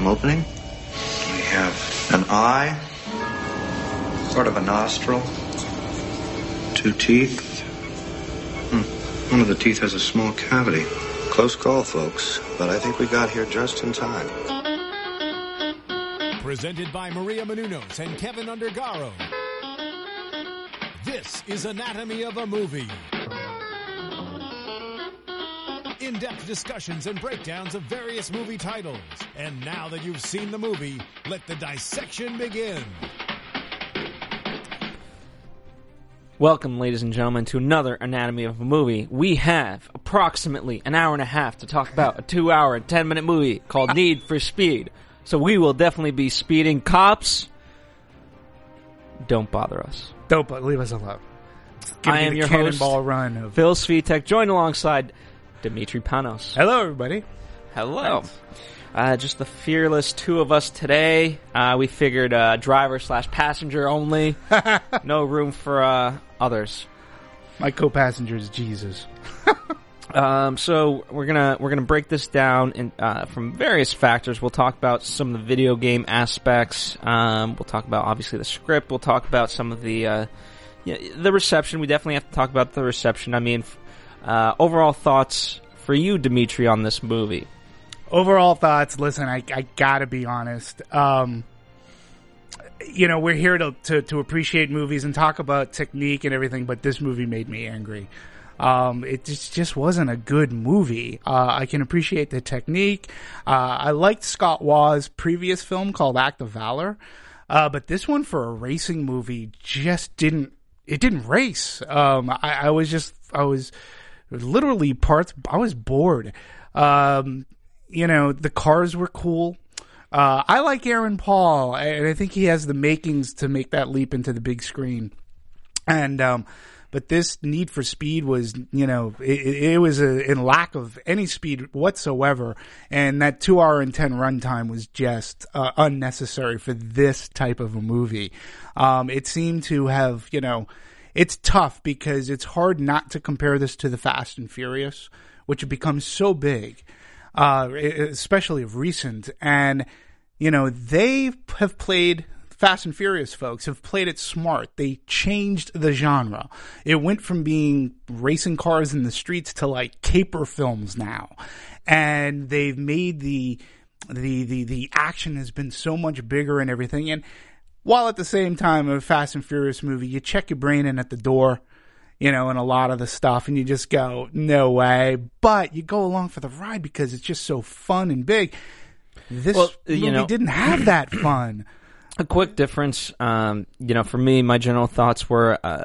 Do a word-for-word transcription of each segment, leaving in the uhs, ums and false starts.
time opening. We have an eye, sort of a nostril, two teeth. Hmm. One of the teeth has a small cavity. Close call, folks, but I think we got here just in time. Presented by Maria Menounos and Kevin Undergaro. This is Anatomy of a Movie. In-depth discussions and breakdowns of various movie titles. And now that you've seen the movie, let the dissection begin. Welcome, ladies and gentlemen, to another Anatomy of a Movie. We have approximately an hour and a half to talk about a two-hour and ten-minute movie called Need for Speed. So we will definitely be speeding. Cops, don't bother us. Don't but leave us alone. Give I me am the your cannonball host, run of Phil Svitek, joined alongside Dimitri Panos. Hello, everybody. Hello. Uh, just the fearless two of us today. Uh, we figured uh, driver slash passenger only. No room for uh, others. My co-passenger is Jesus. um, so we're gonna we're gonna break this down in, uh, from various factors. We'll talk about some of the video game aspects. Um, we'll talk about obviously the script. We'll talk about some of the uh, yeah, the reception. We definitely have to talk about the reception. I mean, uh, overall thoughts for you, Dimitri, on this movie. Overall thoughts, listen, I, I gotta be honest. Um, you know, we're here to, to, to appreciate movies and talk about technique and everything, but this movie made me angry. Um, it just, just wasn't a good movie. Uh, I can appreciate the technique. Uh, I liked Scott Waugh's previous film called Act of Valor. Uh, but this one for a racing movie just didn't, it didn't race. Um, I, I was just, I was literally parts, I was bored. Um, You know, the cars were cool. Uh, I like Aaron Paul, and I think he has the makings to make that leap into the big screen. And, um, but this Need for Speed was, you know, it, it was a, in lack of any speed whatsoever. And that two hour and ten runtime was just uh, unnecessary for this type of a movie. Um, it seemed to have, you know, it's tough because it's hard not to compare this to the Fast and Furious, which have become so big. Uh, especially of recent. And, you know, they have played, Fast and Furious folks have played it smart. They changed the genre. It went from being racing cars in the streets to like caper films now. And they've made the, the, the, the action has been so much bigger and everything. And while at the same time, a Fast and Furious movie, you check your brain in at the door, you know, and a lot of the stuff, and you just go, no way. But you go along for the ride because it's just so fun and big. This well, movie you know, didn't have that fun. A quick difference, um, you know, for me, my general thoughts were, uh,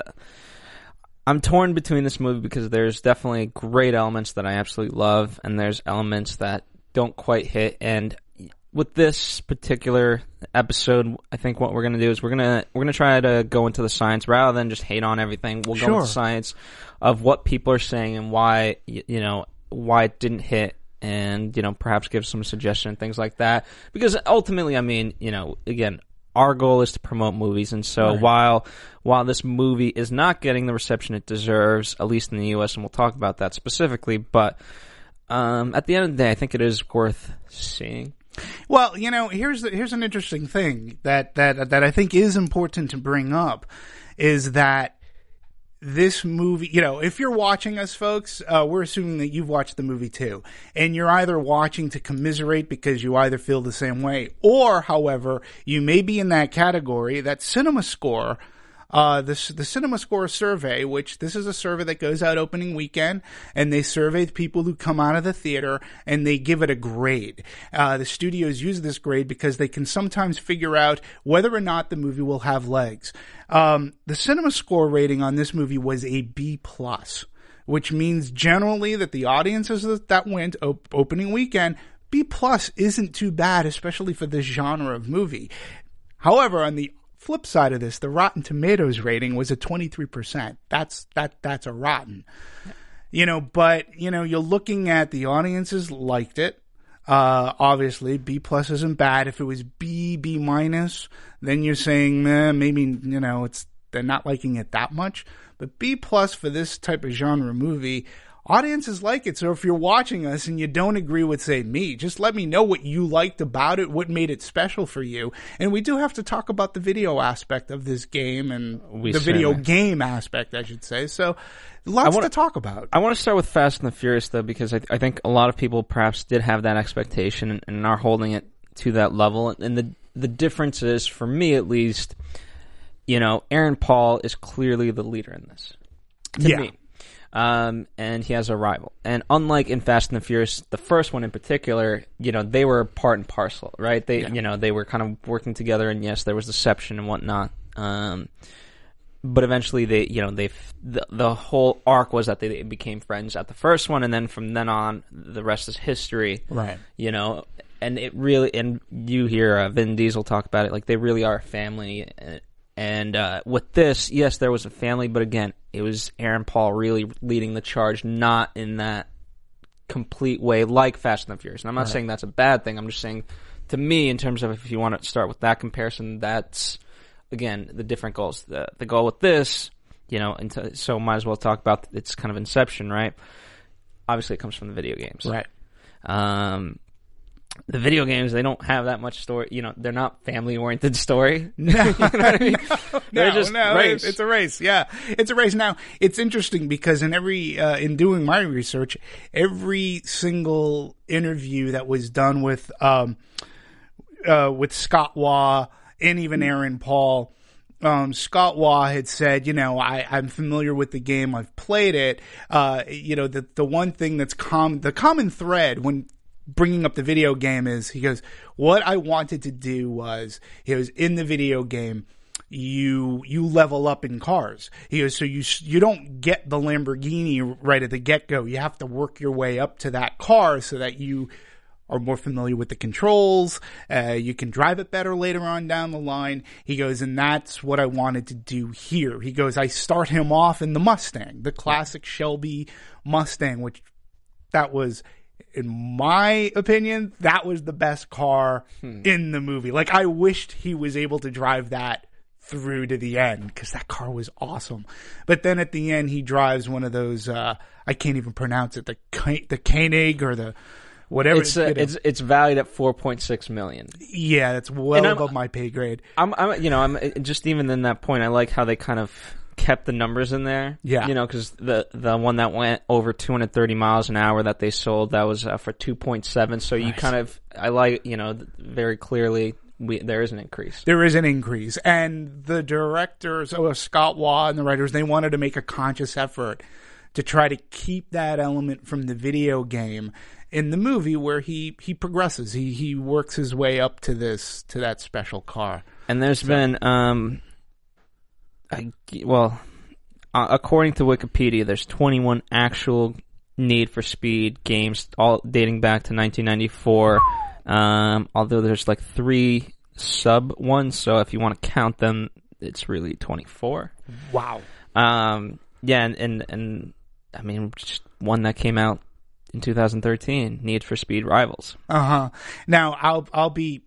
I'm torn between this movie because there's definitely great elements that I absolutely love, and there's elements that don't quite hit. And with this particular episode, I think what we're going to do is we're going to we're going to try to go into the science rather than just hate on everything. We'll sure. go into science of what people are saying and why, you know, why it didn't hit, and, you know, perhaps give some suggestion and things like that. Because ultimately, I mean, you know, again, our goal is to promote movies, and so right. while while this movie is not getting the reception it deserves, at least in the U S, and we'll talk about that specifically, but um, at the end of the day, I think it is worth seeing. Well, you know, here's the, here's an interesting thing that, that that I think is important to bring up, is that this movie, you know, if you're watching us, folks, uh, we're assuming that you've watched the movie too, and you're either watching to commiserate because you either feel the same way, or, however, you may be in that category, that Cinema Score. Uh, the, the Cinema Score survey, which this is a survey that goes out opening weekend, and they survey the people who come out of the theater, and they give it a grade. Uh, the studios use this grade because they can sometimes figure out whether or not the movie will have legs. Um, the Cinema Score rating on this movie was a B plus, which means generally that the audiences that went op- opening weekend, B plus isn't too bad, especially for this genre of movie. However, on the flip side of this, the Rotten Tomatoes rating was a twenty-three percent. That's that that's a rotten. You know, but you know, you're looking at the audiences liked it. Uh, obviously, B plus isn't bad. If it was B, B minus, then you're saying eh, maybe, you know, it's they're not liking it that much. But B plus for this type of genre movie, audiences like it. So if you're watching us and you don't agree with, say, me, just let me know what you liked about it, what made it special for you. And we do have to talk about the video aspect of this game and We the video certainly- game aspect, I should say. So lots wanna- to talk about. I want to start with Fast and the Furious, though, because I, I think a lot of people perhaps did have that expectation and, and are holding it to that level. And the the difference is, for me at least, you know, Aaron Paul is clearly the leader in this. To Yeah. me. Um, and he has a rival. And unlike in Fast and the Furious, the first one in particular, you know, they were part and parcel, right? They, Yeah. you know, they were kind of working together, and yes, there was deception and whatnot. Um, but eventually, they, you know, they, the, the whole arc was that they became friends at the first one, and then from then on, the rest is history. Right. You know, and it really, and you hear uh, Vin Diesel talk about it, like they really are a family. And, and uh, with this, yes, there was a family, but again, it was Aaron Paul really leading the charge, not in that complete way like Fast and the Furious. And I'm not Right. saying that's a bad thing. I'm just saying, to me, in terms of if you want to start with that comparison, that's, again, the different goals. The, the goal with this, you know, into, so might as well talk about its kind of inception, right? Obviously, it comes from the video games. Right. Um, the video games, they don't have that much story. You know, they're not family-oriented story. No, You know what I mean? no, They're just no, race. It's, it's a race. Yeah, it's a race. Now, it's interesting because in every, uh, in doing my research, every single interview that was done with, um, uh, with Scott Waugh and even Aaron Paul, um, Scott Waugh had said, you know, I, I'm familiar with the game. I've played it. Uh, you know, the, the one thing that's common, the common thread when bringing up the video game is, he goes, what I wanted to do was, he goes, in the video game, you you level up in cars. He goes, so you you don't get the Lamborghini right at the get-go. You have to work your way up to that car so that you are more familiar with the controls. Uh, you can drive it better later on down the line. He goes, and that's what I wanted to do here. He goes, I start him off in the Mustang, the classic Shelby Mustang, which that was, in my opinion, that was the best car hmm. in the movie. Like, I wished he was able to drive that through to the end because that car was awesome. But then at the end, he drives one of those, uh, I can't even pronounce it, the the Koenig or the whatever. It's uh, it's it's valued at four point six million. Yeah, that's well above my pay grade. I'm, I'm, you know, I'm just even in that point. I like how they kind of kept the numbers in there. Yeah. You know, because the, the one that went over two hundred thirty miles an hour that they sold, that was uh, for two point seven. So nice. You kind of, I like, you know, very clearly we, there is an increase. There is an increase. And the directors, oh, Scott Waugh and the writers, they wanted to make a conscious effort to try to keep that element from the video game in the movie where he, he progresses. He, he works his way up to this, to that special car. And there's so. been, um, I, well, uh, according to Wikipedia, there's twenty-one actual Need for Speed games, all dating back to nineteen ninety-four. Um, although there's like three sub ones, so if you want to count them, it's really twenty-four. Wow. Um, yeah, and, and and I mean, just one that came out in two thousand thirteen, Need for Speed Rivals. Uh huh. Now I'll I'll be.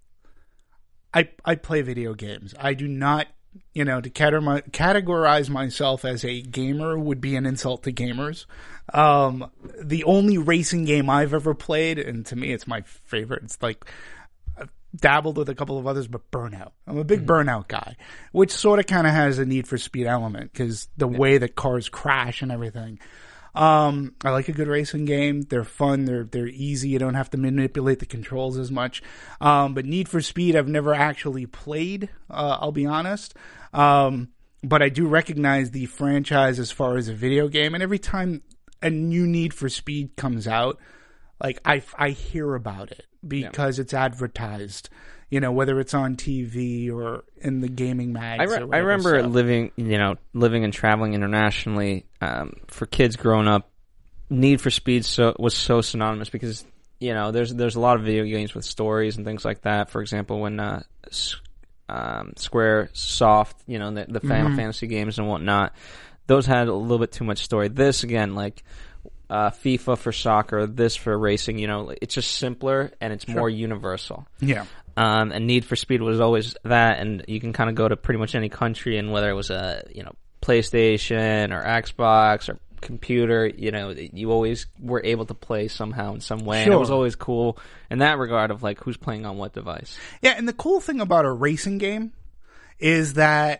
I I play video games. I do not. You know, to categorize myself as a gamer would be an insult to gamers. Um, the only racing game I've ever played, and to me it's my favorite, it's like, I've dabbled with a couple of others, but Burnout. I'm a big mm-hmm. Burnout guy, which sort of kind of has a Need for Speed element, because the yeah. way that cars crash and everything. Um, I like a good racing game. They're fun. They're, they're easy. You don't have to manipulate the controls as much. Um, but Need for Speed, I've never actually played, uh, I'll be honest. Um, but I do recognize the franchise as far as a video game. And every time a new Need for Speed comes out, like I, I hear about it because yeah. it's advertised. You know, whether it's on T V or in the gaming mags. I, re- or I remember stuff. living, you know, living and traveling internationally. Um, for kids growing up, Need for Speed so, was so synonymous because, you know, there's there's a lot of video games with stories and things like that. For example, when uh, um, Square Soft, you know, the, the Final mm-hmm. Fantasy games and whatnot, those had a little bit too much story. This, again, like uh, FIFA for soccer, this for racing, you know, it's just simpler and it's sure. more universal. Yeah. Um, and Need for Speed was always that, and you can kind of go to pretty much any country, and whether it was a you know PlayStation or Xbox or computer, you know, you always were able to play somehow in some way. Sure. And it was always cool in that regard of like who's playing on what device. Yeah, and the cool thing about a racing game is that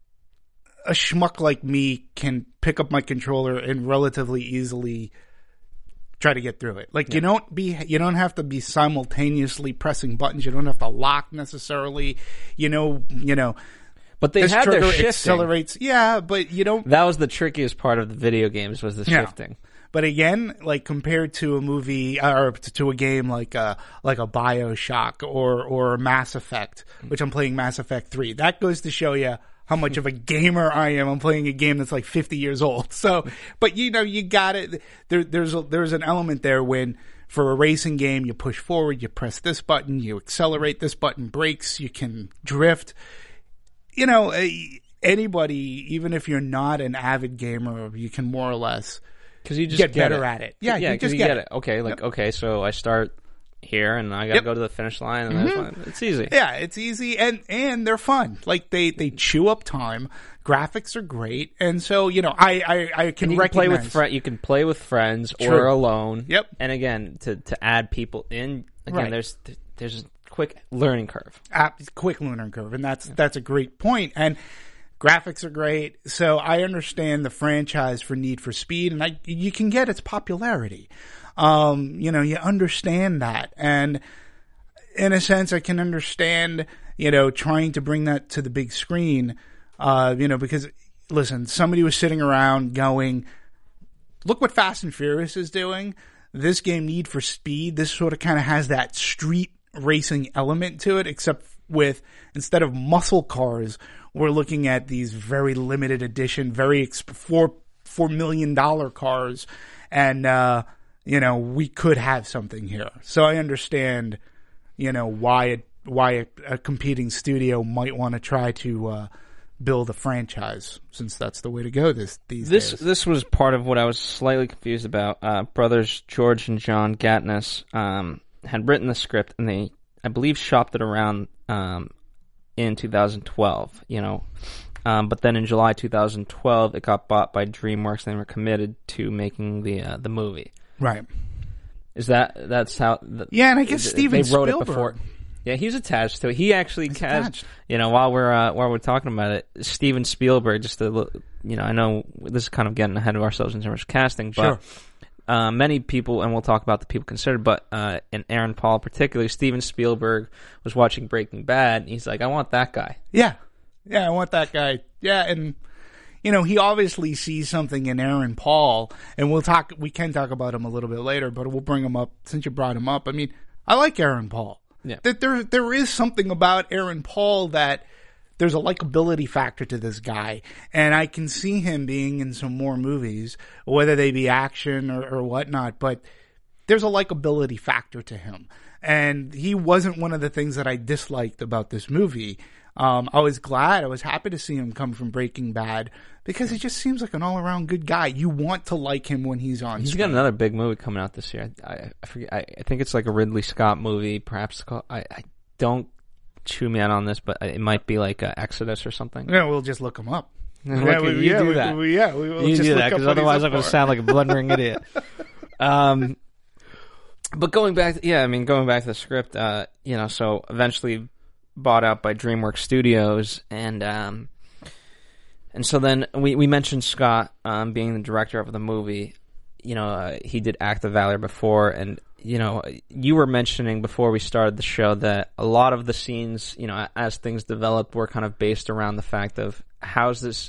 a schmuck like me can pick up my controller and relatively easily try to get through it. Like yeah. you don't be, you don't have to be simultaneously pressing buttons. You don't have to lock necessarily. You know, you know. But they this had their trigger shifting. Accelerates. Yeah, but you don't. That was the trickiest part of the video games was the yeah. shifting. But again, like compared to a movie or to a game like a like a BioShock or or Mass Effect, which I'm playing Mass Effect three, that goes to show you how much of a gamer I am. I'm playing a game that's like fifty years old. So, but you know, you got it. There, there's a, there's an element there when for a racing game, you push forward, you press this button, you accelerate this button, brakes, you can drift. You know, anybody, even if you're not an avid gamer, you can more or less Cause you just get, get better it. at it. Yeah, yeah, you just you get, get it. it. Okay, like, yep. okay, so I start here and I gotta yep. go to the finish line and mm-hmm. that's fine. It's easy. Yeah, it's easy and, and they're fun. Like they, they chew up time. Graphics are great. And so, you know, I, I, I can and you recognize. Can play with fri- you can play with friends True. or alone. Yep. And again, to, to add people in, again, Right. there's, there's a quick learning curve. Uh, quick learning curve. And that's, yeah. that's a great point. And graphics are great. So I understand the franchise for Need for Speed and I, you can get its popularity. Um, you know, you understand that. And in a sense, I can understand, you know, trying to bring that to the big screen, uh, you know, because listen, somebody was sitting around going, look what Fast and Furious is doing. This game, Need for Speed, this sort of kind of has that street racing element to it, except with, instead of muscle cars, we're looking at these very limited edition, very exp- four, four million dollar cars. And, uh, you know, we could have something here. So I understand, you know, why it, why a, a competing studio might want to try to, uh, build a franchise, since that's the way to go this these this, days. This was part of what I was slightly confused about. Uh, brothers George and John Gatness um, had written the script, and they, I believe, shopped it around um, in two thousand twelve, you know. Um, but then in July two thousand twelve, it got bought by DreamWorks, and they were committed to making the uh, the movie. Right. Is that, that's how... The, yeah, and I guess they, Steven they wrote Spielberg. it before. Yeah, he's attached to it. He actually He's cast, attached. you know, while we're, uh, while we're talking about it, Steven Spielberg, just to look, you know, I know this is kind of getting ahead of ourselves in terms of casting, but, Sure. uh, many people, and we'll talk about the people considered, but, uh, and Aaron Paul particularly, Steven Spielberg was watching Breaking Bad, and he's like, I want that guy. Yeah. Yeah, I want that guy. Yeah, and, you know, he obviously sees something in Aaron Paul, and we'll talk, we can talk about him a little bit later, but we'll bring him up, since you brought him up. I mean, I like Aaron Paul. Yeah. That there, there is something about Aaron Paul that there's a likability factor to this guy, and I can see him being in some more movies, whether they be action or, or whatnot, but there's a likability factor to him. And he wasn't one of the things that I disliked about this movie. Um, I was glad, I was happy to see him come from Breaking Bad, because he just seems like an all-around good guy. You want to like him when he's on He's screen. got another big movie coming out this year. I, I forget. I, I think it's like a Ridley Scott movie, perhaps. Called, I, I don't chew me out on this, but it might be like uh, Exodus or something. Yeah, we'll just look him up. Look yeah, at- we, you yeah, do we, that. We, yeah, we will You just do look that up because what he's otherwise up I'm going for. to sound like a blundering idiot. Um, but going back, yeah, I mean, going back to the script, uh, you know, so eventually bought out by DreamWorks Studios, and um, and so then we we mentioned Scott um, being the director of the movie. You know, uh, he did Act of Valor before, and you know, you were mentioning before we started the show that a lot of the scenes, you know, as things developed, were kind of based around the fact of how's this,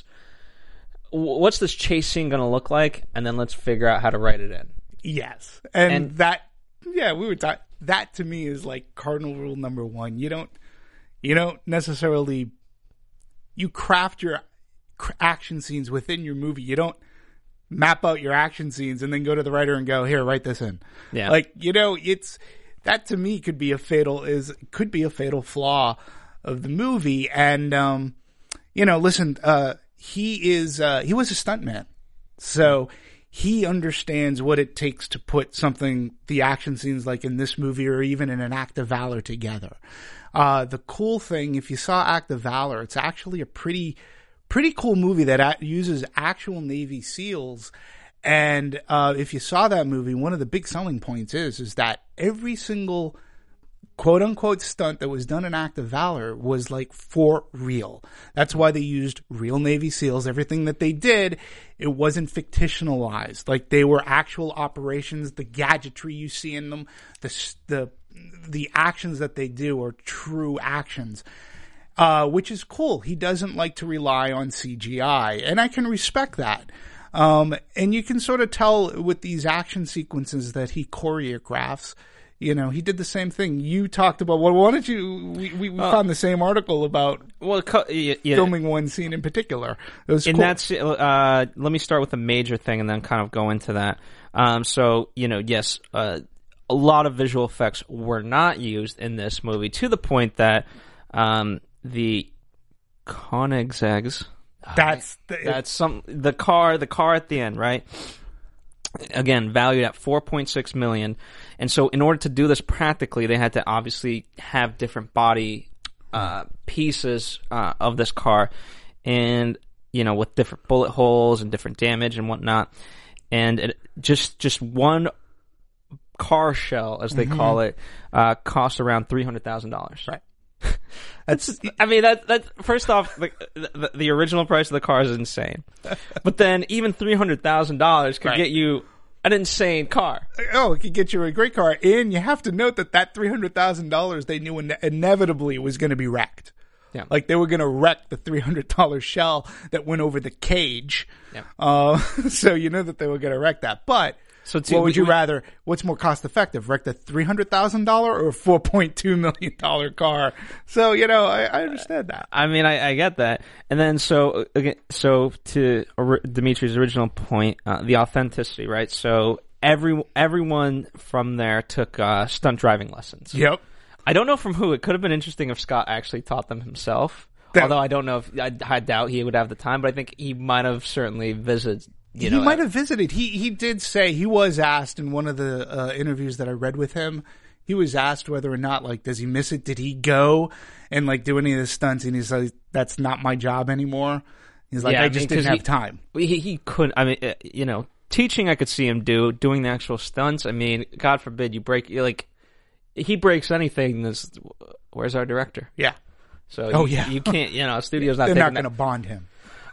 what's this chase scene going to look like, and then let's figure out how to write it in. Yes, and, And- that, yeah, we were talking. That to me is like cardinal rule number one. You don't, you don't necessarily, you craft your cr- action scenes within your movie. You don't map out your action scenes and then go to the writer and go, here, write this in. Yeah. Like, you know, it's, that to me could be a fatal, is, could be a fatal flaw of the movie. And, um, you know, listen, uh, he is, uh, he was a stuntman. So he understands what it takes to put something, the action scenes like in this movie or even in an Act of Valor together. Uh, the cool thing, if you saw Act of Valor, it's actually a pretty, pretty cool movie that a- uses actual Navy SEALs And uh, if you saw that movie, one of the big selling points is is that every single quote unquote stunt that was done in Act of Valor was like for real. That's why they used real Navy SEALs. Everything that they did, it wasn't fictionalized. Like they were actual operations. The gadgetry you see in them, the the the actions that they do are true actions. Uh, which is cool. He doesn't like to rely on C G I, and I can respect that. Um, and you can sort of tell with these action sequences that he choreographs. You know, he did the same thing. You talked about, well, why don't you, we, we, we uh, found the same article about well, yeah, yeah. filming one scene in particular. It was and cool. that's, uh, let me start with a major thing and then kind of go into that. Um, so, you know, yes, uh, a lot of visual effects were not used in this movie to the point that, um, the Koenigseggs, That's the, that's some the car the car at the end, right? Again, valued at four point six million, and so in order to do this practically, they had to obviously have different body uh, pieces uh, of this car, and you know with different bullet holes and different damage and whatnot, and it, just just one car shell, as they mm-hmm. call it, uh, cost around three hundred thousand dollars. Right. That's, I mean, that, that, first off, the, the, the original price of the car is insane. But then even three hundred thousand dollars could right. get you an insane car. Oh, it could get you a great car. And you have to note that that three hundred thousand dollars they knew ine- inevitably was going to be wrecked. Yeah. Like they were going to wreck the three hundred dollars shell that went over the cage. Yeah. Uh, so you know that they were going to wreck that. But so to, what would we, you we, rather? What's more cost effective? Wreck the three hundred thousand dollars or a four point two million dollars car? So, you know, I, I understand that. I mean, I, I get that. And then so, again, so to Dimitri's original point, uh, the authenticity, right? So every everyone from there took uh, stunt driving lessons. Yep. I don't know from who. It could have been interesting if Scott actually taught them himself. That, Although I don't know if I, I doubt he would have the time, but I think he might have certainly visited. You know, he might have visited. He he did say he was asked in one of the uh, interviews that I read with him. He was asked whether or not, like, does he miss it? Did he go and like do any of the stunts? And he's like, "That's not my job anymore." He's like, yeah, "I, I just mean, didn't have he, time." He he couldn't. I mean, you know, teaching I could see him do. Doing the actual stunts, I mean, God forbid you break. Like, he breaks anything. This, where's our director? Yeah. So oh you, yeah, you can't. You know, studio's not. They're not going to bond him.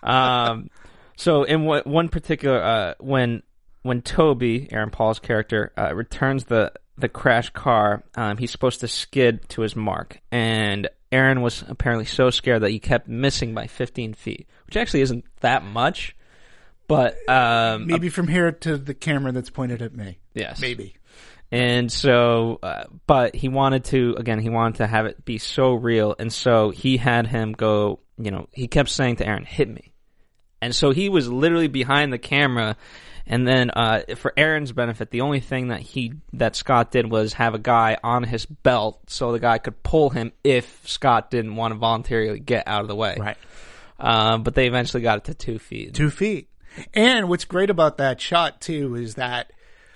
Um. So in what, one particular, uh, when when Toby, Aaron Paul's character, uh, returns the the crashed car, um, he's supposed to skid to his mark, and Aaron was apparently so scared that he kept missing by fifteen feet, which actually isn't that much, but um, maybe from here to the camera that's pointed at me. Yes, maybe. And so, uh, but he wanted to, again, he wanted to have it be so real, and so he had him go. You know, he kept saying to Aaron, "Hit me." And so he was literally behind the camera, and then uh, for Aaron's benefit, the only thing that he that Scott did was have a guy on his belt so the guy could pull him if Scott didn't want to voluntarily get out of the way. Right. Um, but they eventually got it to two feet. Two feet. And what's great about that shot too is that,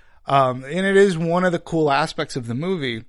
um, and it is one of the cool aspects of the movie.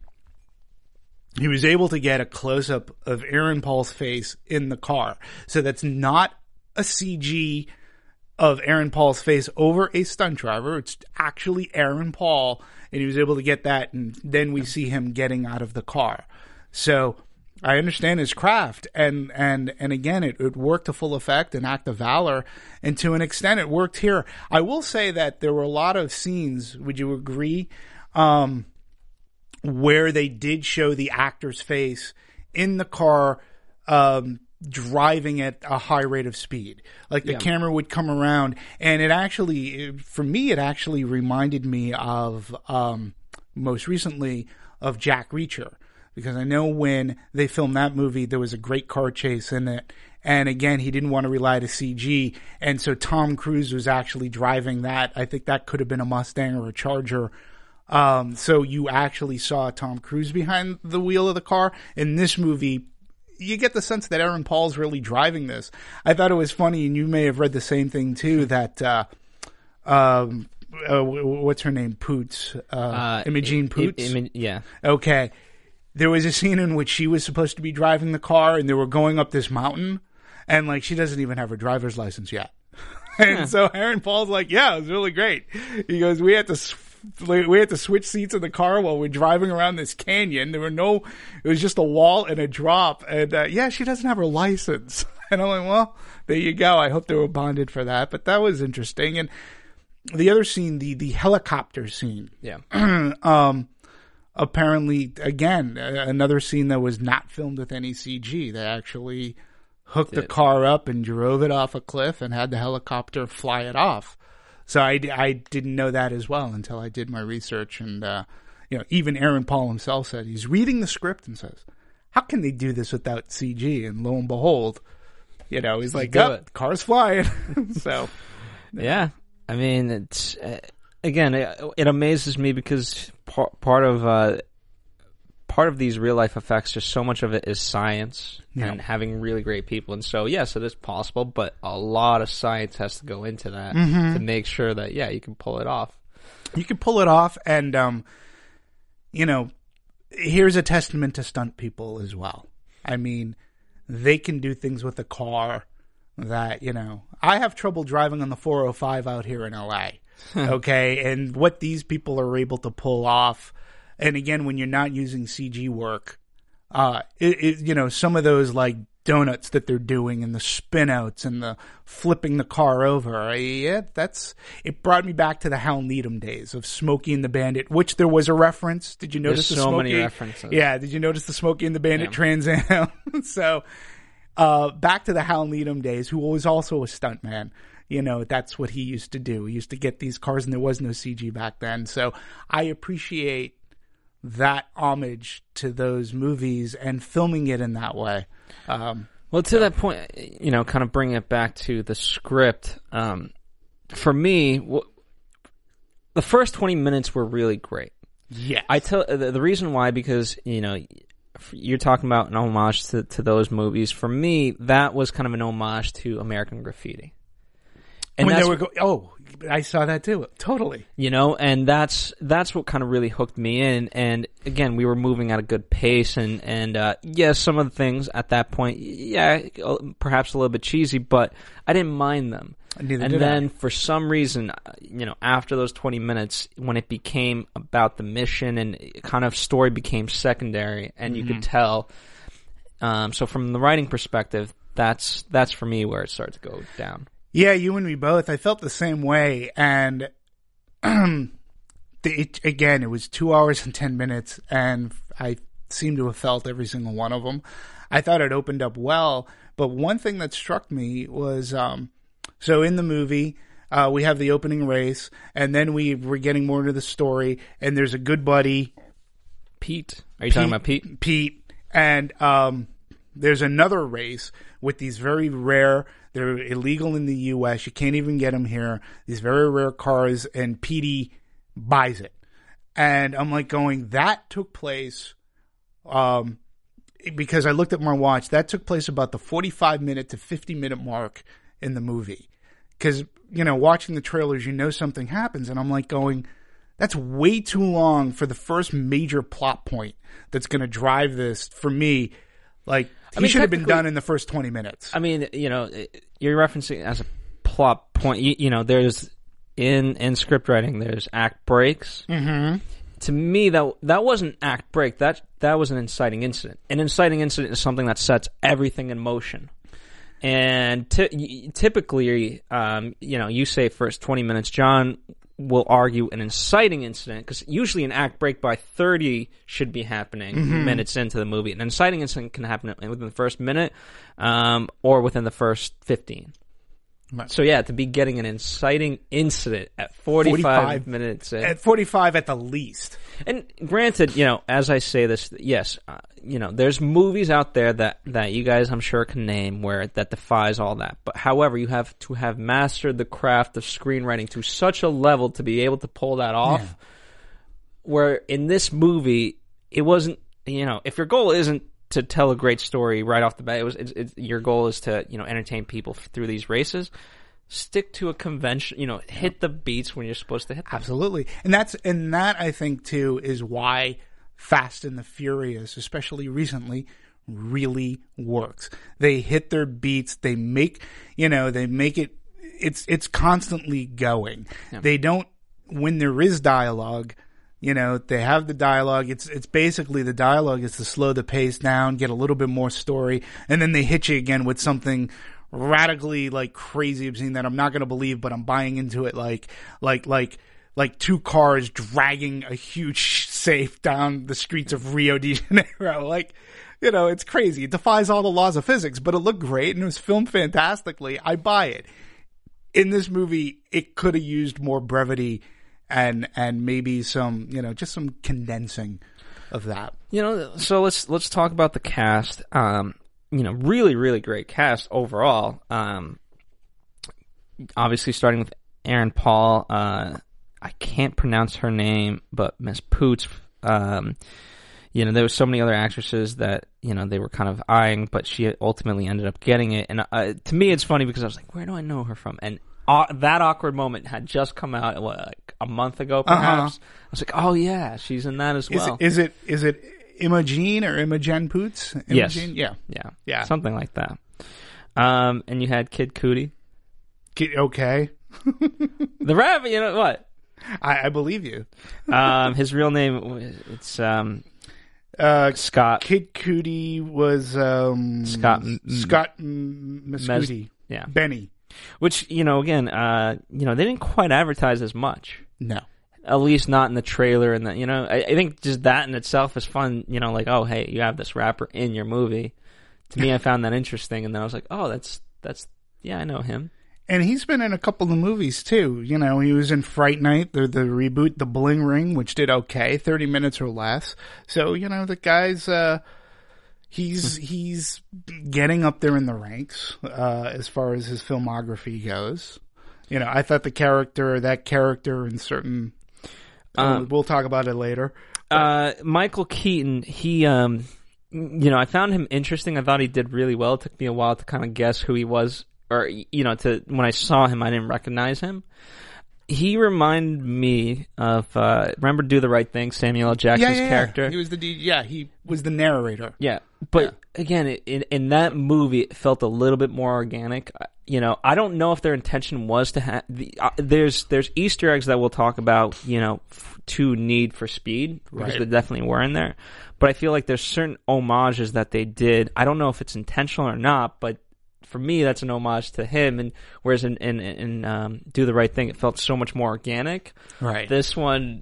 He was able to get a close up of Aaron Paul's face in the car, so that's not a C G of Aaron Paul's face over a stunt driver. It's actually Aaron Paul, and he was able to get that, and then we see him getting out of the car. So I understand his craft, and and and again, it, it worked to full effect in Act of Valor, and to an extent, it worked here. I will say that there were a lot of scenes. Would you agree? Um, where they did show the actor's face in the car. Um, driving at a high rate of speed. Like the yeah. camera would come around, and it actually, for me, it actually reminded me of, um, most recently of Jack Reacher. Because I know when they filmed that movie, there was a great car chase in it. And again, he didn't want to rely to C G. And so Tom Cruise was actually driving that. I think that could have been a Mustang or a Charger. Um, so you actually saw Tom Cruise behind the wheel of the car. In this movie, you get the sense that Aaron Paul's really driving this. I thought it was funny, and you may have read the same thing too, that, uh, um, uh, what's her name? Poots. Uh, uh Imogene Poots? I, I, yeah. Okay. There was a scene in which she was supposed to be driving the car, and they were going up this mountain, and like she doesn't even have her driver's license yet. And so Aaron Paul's like, yeah, it was really great. He goes, we had to, we had to switch seats in the car while we're driving around this canyon. There were no, it was just a wall and a drop. And, uh, yeah, she doesn't have her license. And I'm like, well, there you go. I hope they were bonded for that. But that was interesting. And the other scene, the, the helicopter scene. Yeah. um, apparently, again, another scene that was not filmed with any C G. They actually hooked Did. the car up and drove it off a cliff and had the helicopter fly it off. So I, I didn't know that as well until I did my research. And, uh, you know, even Aaron Paul himself said he's reading the script and says, how can they do this without C G? And lo and behold, you know, he's like, oh, the car's flying. So, yeah. I mean, it's, uh, again, it, it amazes me because part, part of, uh, part of these real life effects, just so much of it is science yeah. and having really great people. And so, yes, it is possible, but a lot of science has to go into that mm-hmm. to make sure that, yeah, you can pull it off. You can pull it off. And, um, you know, here's a testament to stunt people as well. I mean, they can do things with a car that, you know, I have trouble driving on the four oh five out here in L A. Okay. And what these people are able to pull off. And again, when you're not using C G work, uh, it, it, you know, some of those like donuts that they're doing and the spin outs and the flipping the car over. Yeah, that's, it brought me back to the Hal Needham days of Smokey and the Bandit, which there was a reference. Did you notice There's the so Smokey? many references. Yeah. Did you notice the Smokey and the Bandit yeah. Trans Am? So, uh, back to the Hal Needham days, who was also a stuntman. You know, that's what he used to do. He used to get these cars and there was no C G back then. So I appreciate that homage to those movies and filming it in that way. Um, well, to so. that point, you know, kind of bring it back to the script. Um, for me, w- the first twenty minutes were really great. Yeah. I tell the, the reason why, because, you know, you're talking about an homage to, to those movies. For me, that was kind of an homage to American Graffiti. And when they were go- oh, I saw that too. Totally. You know, and that's that's what kind of really hooked me in. And again, we were moving at a good pace, and and uh, yes, yeah, some of the things at that point, yeah, perhaps a little bit cheesy, but I didn't mind them. Neither and did then I. for some reason, you know, after those twenty minutes, when it became about the mission and kind of story became secondary, and mm-hmm. you could tell. Um, so from the writing perspective, that's that's for me where it started to go down. Yeah, you and me both. I felt the same way. And it, again, it was two hours and ten minutes, and I seem to have felt every single one of them. I thought it opened up well. But one thing that struck me was, um, so in the movie, uh, we have the opening race, and then we were getting more into the story, and there's a good buddy. Pete. Are you Pete, talking about Pete? Pete. And um, there's another race with these very rare, they're illegal in the U S. You can't even get them here. These very rare cars, and Petey buys it. And I'm like going, that took place, um, because I looked at my watch, that took place about the forty-five minute to fifty minute mark in the movie. Because, you know, watching the trailers, you know something happens. And I'm like going, that's way too long for the first major plot point that's going to drive this for me. Like, he I mean, should have been done in the first twenty minutes. I mean, you know, you're referencing as a plot point. You, you know, there's in in script writing, there's act breaks. Mm-hmm. To me, that that wasn't act break. That that was an inciting incident. An inciting incident is something that sets everything in motion. And t- typically, um, you know, you say first twenty minutes. John will argue an inciting incident, because usually an act break by thirty should be happening mm-hmm. minutes into the movie. An inciting incident can happen within the first minute um, or within the first fifteen. Right. So yeah, to be getting an inciting incident at forty-five, forty-five minutes in. At forty-five at the least. And granted, you know, as I say this, yes, uh, you know, there's movies out there that, that you guys I'm sure can name where that defies all that. But however, you have to have mastered the craft of screenwriting to such a level to be able to pull that off. Yeah. Where in this movie, it wasn't, you know, if your goal isn't to tell a great story right off the bat, it was it's, it's, your goal is to, you know, entertain people through these races. Stick to a convention, you know, hit the beats when you're supposed to hit them. Absolutely. And that's, and that I think too is why Fast and the Furious, especially recently, really works. They hit their beats. They make, you know, they make it, it's it's constantly going. Yeah. They don't, when there is dialogue, you know, they have the dialogue. It's it's basically the dialogue is to slow the pace down, get a little bit more story, and then they hit you again with something radically like crazy obscene that I'm not going to believe, but I'm buying into it. Like like like like two cars dragging a huge safe down the streets of Rio de Janeiro. Like, you know, it's crazy. It defies all the laws of physics, but it looked great and it was filmed fantastically. I buy it. In this movie, it could have used more brevity and and maybe some, you know, just some condensing of that. You know, so let's let's talk about the cast. Um, you know, really, really great cast overall. Um, obviously, starting with Aaron Paul. Uh, I can't pronounce her name, but Miss Poots. Um, you know, there were so many other actresses that, you know, they were kind of eyeing, but she ultimately ended up getting it. And uh, to me, it's funny because I was like, where do I know her from? And uh, that awkward moment had just come out, what, like a month ago, perhaps. Uh-huh. I was like, oh yeah, she's in that as well. Is it is it, is it Imogen or Imogen Poots? Imogen? Yes. Yeah. Yeah. Yeah. Something like that. Um, and you had Kid Cudi. Kid, okay. The rabbit, you know what? I, I believe you. um, his real name, it's um, uh, Scott. Kid Cudi was um, Scott Scott Mescudi. Yeah. Benny. Which, you know, again, uh, you know, they didn't quite advertise as much. No. At least not in the trailer, and the, you know, I, I think just that in itself is fun. You know, like, oh, hey, you have this rapper in your movie. To me, I found that interesting, and then I was like, oh, that's that's yeah, I know him. And he's been in a couple of movies too. You know, he was in Fright Night, the the reboot, The Bling Ring, which did okay, thirty minutes or less. So you know, the guy's uh, he's he's getting up there in the ranks uh, as far as his filmography goes. You know, I thought the character, that character, in certain. Um, we'll talk about it later. Uh, Michael Keaton, he, um, you know, I found him interesting. I thought he did really well. It took me a while to kind of guess who he was, or, you know, to when I saw him, I didn't recognize him. He reminded me of, uh, remember Do the Right Thing, Samuel L. Jackson's yeah, yeah, character? Yeah. He was the, yeah, he was the narrator. Yeah. But yeah. again, in, in that movie, it felt a little bit more organic. You know, I don't know if their intention was to have, the, uh, there's, there's Easter eggs that we'll talk about, you know, f- to Need for Speed, because right. they definitely were in there. But I feel like there's certain homages that they did. I don't know if it's intentional or not, but for me, that's an homage to him. And whereas in, in, in um, Do the Right Thing, it felt so much more organic. Right. This one,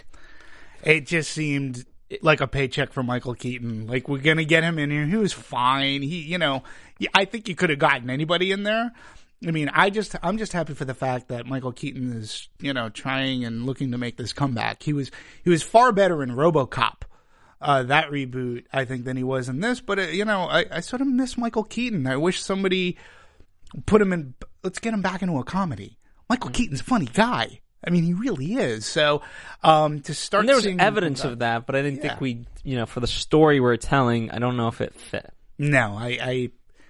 it just seemed like a paycheck for Michael Keaton. Like, we're going to get him in here. He was fine. He, you know, I think you could have gotten anybody in there. I mean, I just, I'm just happy for the fact that Michael Keaton is, you know, trying and looking to make this comeback. He was, he was far better in RoboCop. Uh, that reboot, I think, than he was in this. But, uh, you know, I, I sort of miss Michael Keaton. I wish somebody put him in, let's get him back into a comedy. Michael mm-hmm. Keaton's a funny guy. I mean, he really is. So, um, to start and there was seeing evidence of that, but I didn't yeah. think we, you know, for the story we're telling, I don't know if it fit. No, I, I,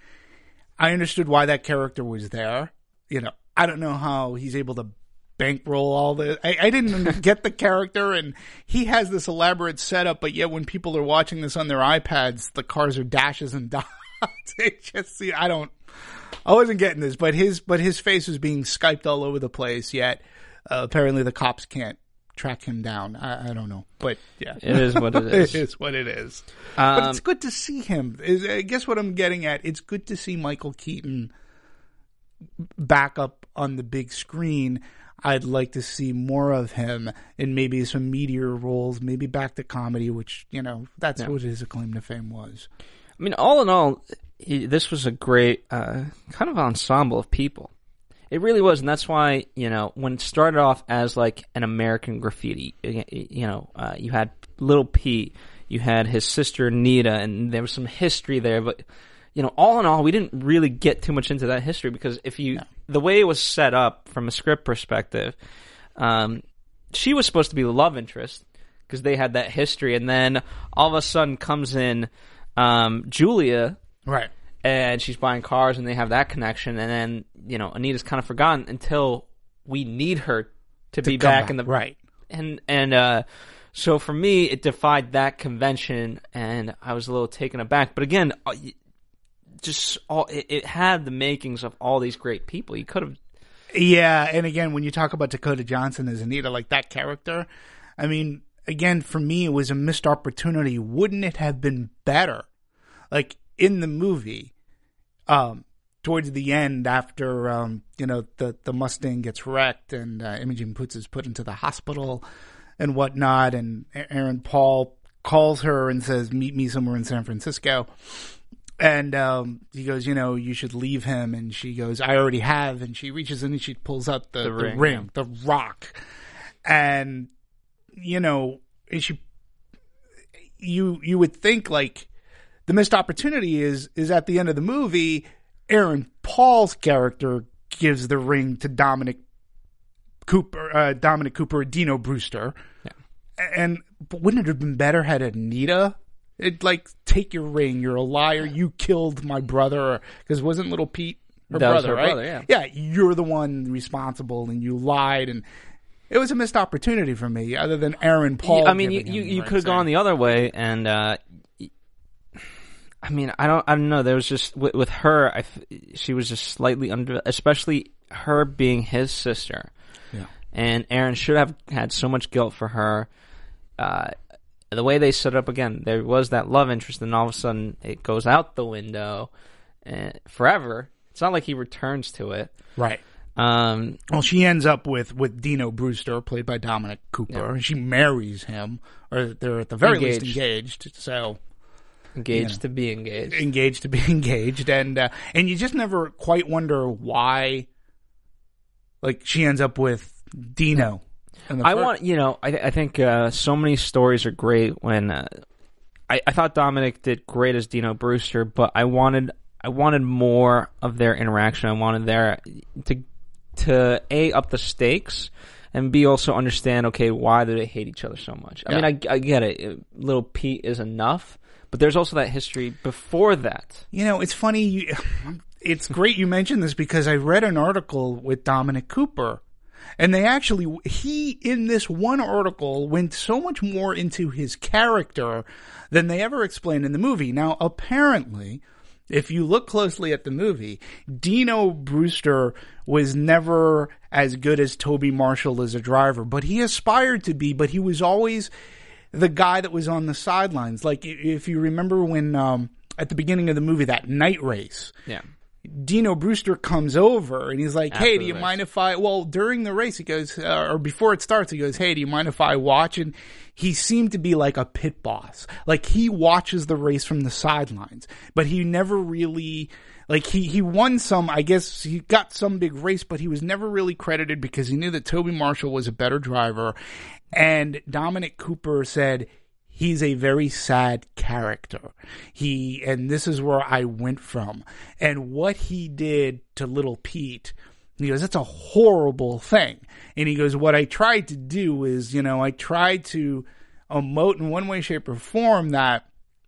I understood why that character was there. You know, I don't know how he's able to bankroll all the. I, I didn't get the character, and he has this elaborate setup, but yet when people are watching this on their iPads, the cars are dashes and dots. It just, see, I don't. I wasn't getting this, but his but his face was being Skyped all over the place. Yet uh, apparently the cops can't track him down. I, I don't know, but yeah, it is what it is. It is what it is. Um, but it's good to see him. Is I guess what I'm getting at. It's good to see Michael Keaton back up on the big screen. I'd like to see more of him in maybe some meatier roles, maybe back to comedy, which, you know, that's yeah. what his acclaim to fame was. I mean, all in all, he, this was a great uh, kind of ensemble of people. It really was, and that's why, you know, when it started off as like an American Graffiti, you know, uh, you had Little Pete, you had his sister Nita, and there was some history there, but, you know, all in all, we didn't really get too much into that history because if you, no. the way it was set up from a script perspective, um, she was supposed to be the love interest because they had that history, and then all of a sudden comes in um, Julia, right, and she's buying cars, and they have that connection, and then you know Anita's kind of forgotten until we need her to, to be back, back in the right, and and uh, so for me, it defied that convention, and I was a little taken aback. But again, just all it, it had the makings of all these great people. You could have Yeah, and again, when you talk about Dakota Johnson as Anita, like that character, I mean, again, for me, it was a missed opportunity. Wouldn't it have been better, like in the movie, um, towards the end after, um, you know, the, the Mustang gets wrecked and uh, Imogen Poots is put into the hospital and whatnot, and Aaron Paul calls her and says, meet me somewhere in San Francisco. And um, he goes, you know, you should leave him. And she goes, I already have. And she reaches in and she pulls out the, the, the ring, ring the rock. And, you know, and she, you you would think, like, the missed opportunity is is at the end of the movie, Aaron Paul's character gives the ring to Dominic Cooper, uh, Dominic Cooper, Dino Brewster. Yeah. And but wouldn't it have been better had Anita, it like, take your ring, you're a liar, you killed my brother, because wasn't little Pete her that brother, was her right? brother, yeah. Yeah, you're the one responsible, and you lied, and it was a missed opportunity for me, other than Aaron Paul. I mean, you you, you could have gone the other way, and uh, I mean, I don't I don't know. There was just with, with her, I f- she was just slightly under, especially her being his sister. Yeah, and Aaron should have had so much guilt for her. Uh, the way they set it up, again, there was that love interest, and all of a sudden it goes out the window and forever. It's not like he returns to it. Right. Um, well, she ends up with, with Dino Brewster, played by Dominic Cooper, yeah. and she marries him, or they're at the very engaged. least engaged. So engaged you know, to be engaged. Engaged to be engaged, and uh, and you just never quite wonder why. Like, she ends up with Dino. I want, you know, I, I think uh, so many stories are great when uh, I, I thought Dominic did great as Dino Brewster, but I wanted I wanted more of their interaction. I wanted their to to A, up the stakes, and B, also understand, okay, why do they hate each other so much? I yeah. mean, I, I get it. Little Pete is enough, but there's also that history before that. You know, it's funny. You, it's great you mentioned this, because I read an article with Dominic Cooper. And they actually, he, in this one article, went so much more into his character than they ever explained in the movie. Now, apparently, if you look closely at the movie, Dino Brewster was never as good as Toby Marshall as a driver, but he aspired to be, but he was always the guy that was on the sidelines. Like, if you remember when, um, at the beginning of the movie, that night race. Yeah. Dino Brewster comes over and he's like, After hey, do you race. mind if I, well, during the race, he goes, uh, or before it starts, he goes, hey, do you mind if I watch? And he seemed to be like a pit boss. Like, he watches the race from the sidelines, but he never really, like, he, he won some, I guess he got some big race, but he was never really credited because he knew that Toby Marshall was a better driver. And Dominic Cooper said, he's a very sad character. He, and this is where I went from. And what he did to little Pete, he goes, that's a horrible thing. And he goes, what I tried to do is, you know, I tried to emote in one way, shape, or form that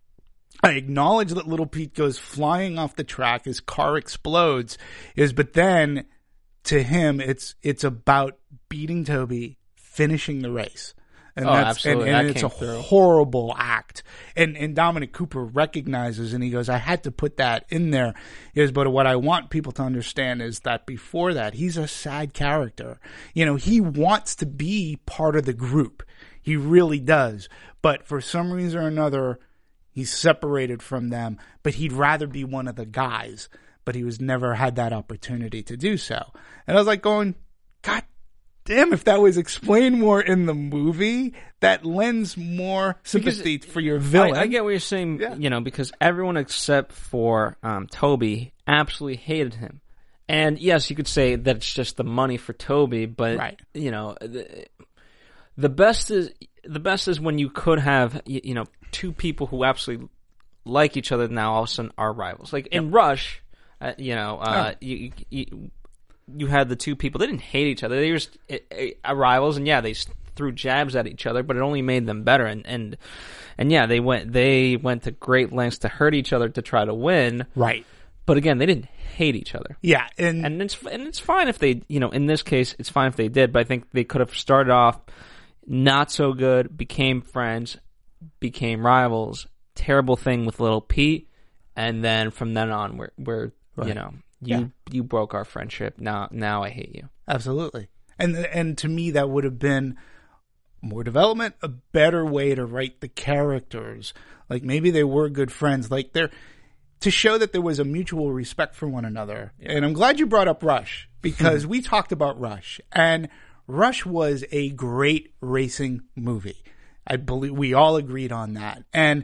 I acknowledge that little Pete goes flying off the track, his car explodes, is, but then to him, it's, it's about beating Toby, finishing the race. And oh, that's, absolutely. And, and that it's came a through. horrible act. And and Dominic Cooper recognizes, and he goes, I had to put that in there. He goes, but what I want people to understand is that before that, he's a sad character. You know, he wants to be part of the group. He really does. But for some reason or another, he's separated from them. But he'd rather be one of the guys. But he was never had that opportunity to do so. And I was like going, God damn, if that was explained more in the movie, that lends more sympathy because for your villain. I, I get what you're saying, yeah. you know, because everyone except for um, Toby absolutely hated him. And yes, you could say that it's just the money for Toby, but right. you know, the, the best is the best is when you could have, you, you know, two people who absolutely like each other now all of a sudden are rivals. Like in yep. Rush, uh, you know, uh, oh. you. you You had the two people. They didn't hate each other. They were just uh, rivals, and yeah, they threw jabs at each other, but it only made them better. And and and yeah, they went they went to great lengths to hurt each other to try to win. Right. But again, they didn't hate each other. Yeah, and and it's and it's fine if they, you know, in this case, it's fine if they did. But I think they could have started off not so good, became friends, became rivals. Terrible thing with little Pete, and then from then on, we're we're. Right. You know, You Yeah. you broke our friendship. Now now I hate you. Absolutely. And and to me, that would have been more development, a better way to write the characters. Like maybe they were good friends. Like they're to show that there was a mutual respect for one another. Yeah. And I'm glad you brought up Rush because we talked about Rush, and Rush was a great racing movie. I believe we all agreed on that. And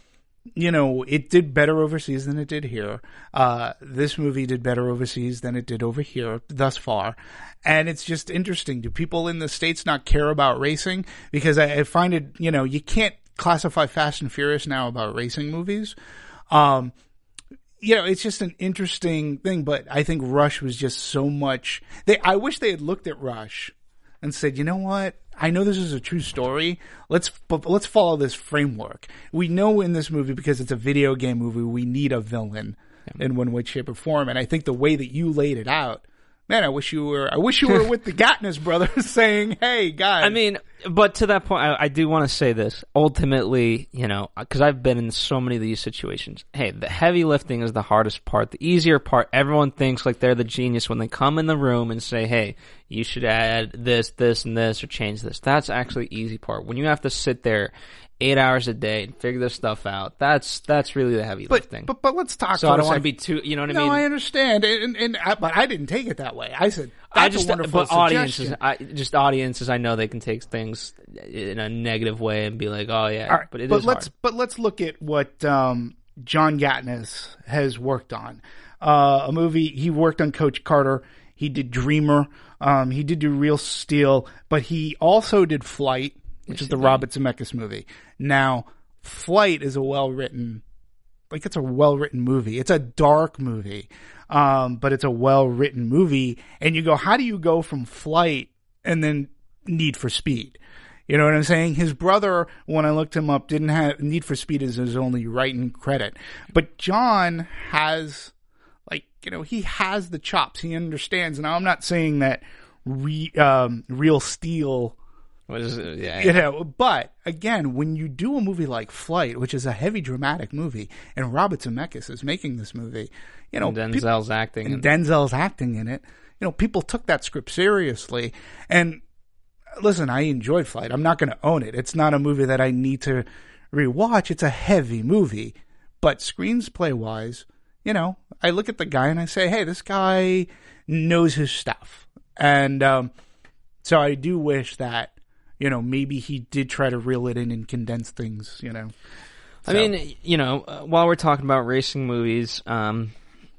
you know, it did better overseas than it did here. Uh, this movie did better overseas than it did over here thus far. And it's just interesting. Do people in the States not care about racing? Because I, I find it, you know, you can't classify Fast and Furious now about racing movies. Um, you know, it's just an interesting thing, but I think Rush was just so much. They, I wish they had looked at Rush and said, you know what? I know this is a true story. Let's but let's follow this framework. We know in this movie, because it's a video game movie, we need a villain yeah. in one way, shape, or form. And I think the way that you laid it out, man, I wish you were. I wish you were with the Gatness brothers, saying, "Hey, guys." I mean, but to that point, I, I do want to say this. Ultimately, you know, because I've been in so many of these situations. Hey, the heavy lifting is the hardest part. The easier part, everyone thinks like they're the genius when they come in the room and say, "Hey, you should add this, this, and this, or change this." That's actually the easy part. When you have to sit there eight hours a day and figure this stuff out, that's that's really the heavy but, lifting. But but let's talk. So for I don't a want to second. be too. You know what I no, mean? I understand, and, and, and I, but I didn't take it that way. I said that's I just, a wonderful but suggestion. audiences, I, just audiences, I know they can take things in a negative way and be like, "Oh yeah," All right, but it but is let's hard. but let's look at what um, John Gatness has worked on. Uh, a movie he worked on. Coach Carter. He did Dreamer. Um, he did do Real Steel, but he also did Flight, which Yes, is the he Robert Zemeckis movie. Now, Flight is a well-written, like it's a well-written movie. It's a dark movie, um, but it's a well-written movie. And you go, how do you go from Flight and then Need for Speed? You know what I'm saying? His brother, when I looked him up, didn't have Need for Speed as his only writing credit. But John has, like, you know, he has the chops. He understands. Now, I'm not saying that re, um, Real Steel. What is it? Yeah, You know, but again, when you do a movie like Flight, which is a heavy dramatic movie, and Robert Zemeckis is making this movie, you know, and Denzel's peop- acting, and Denzel's acting in it, you know, people took that script seriously. And listen, I enjoyed Flight. I'm not going to own it. It's not a movie that I need to rewatch. It's a heavy movie, but screenplay wise, you know, I look at the guy and I say, hey, this guy knows his stuff. And um, so I do wish that, you know, maybe he did try to reel it in and condense things, you know. So. I mean, you know, uh, while we're talking about racing movies, um,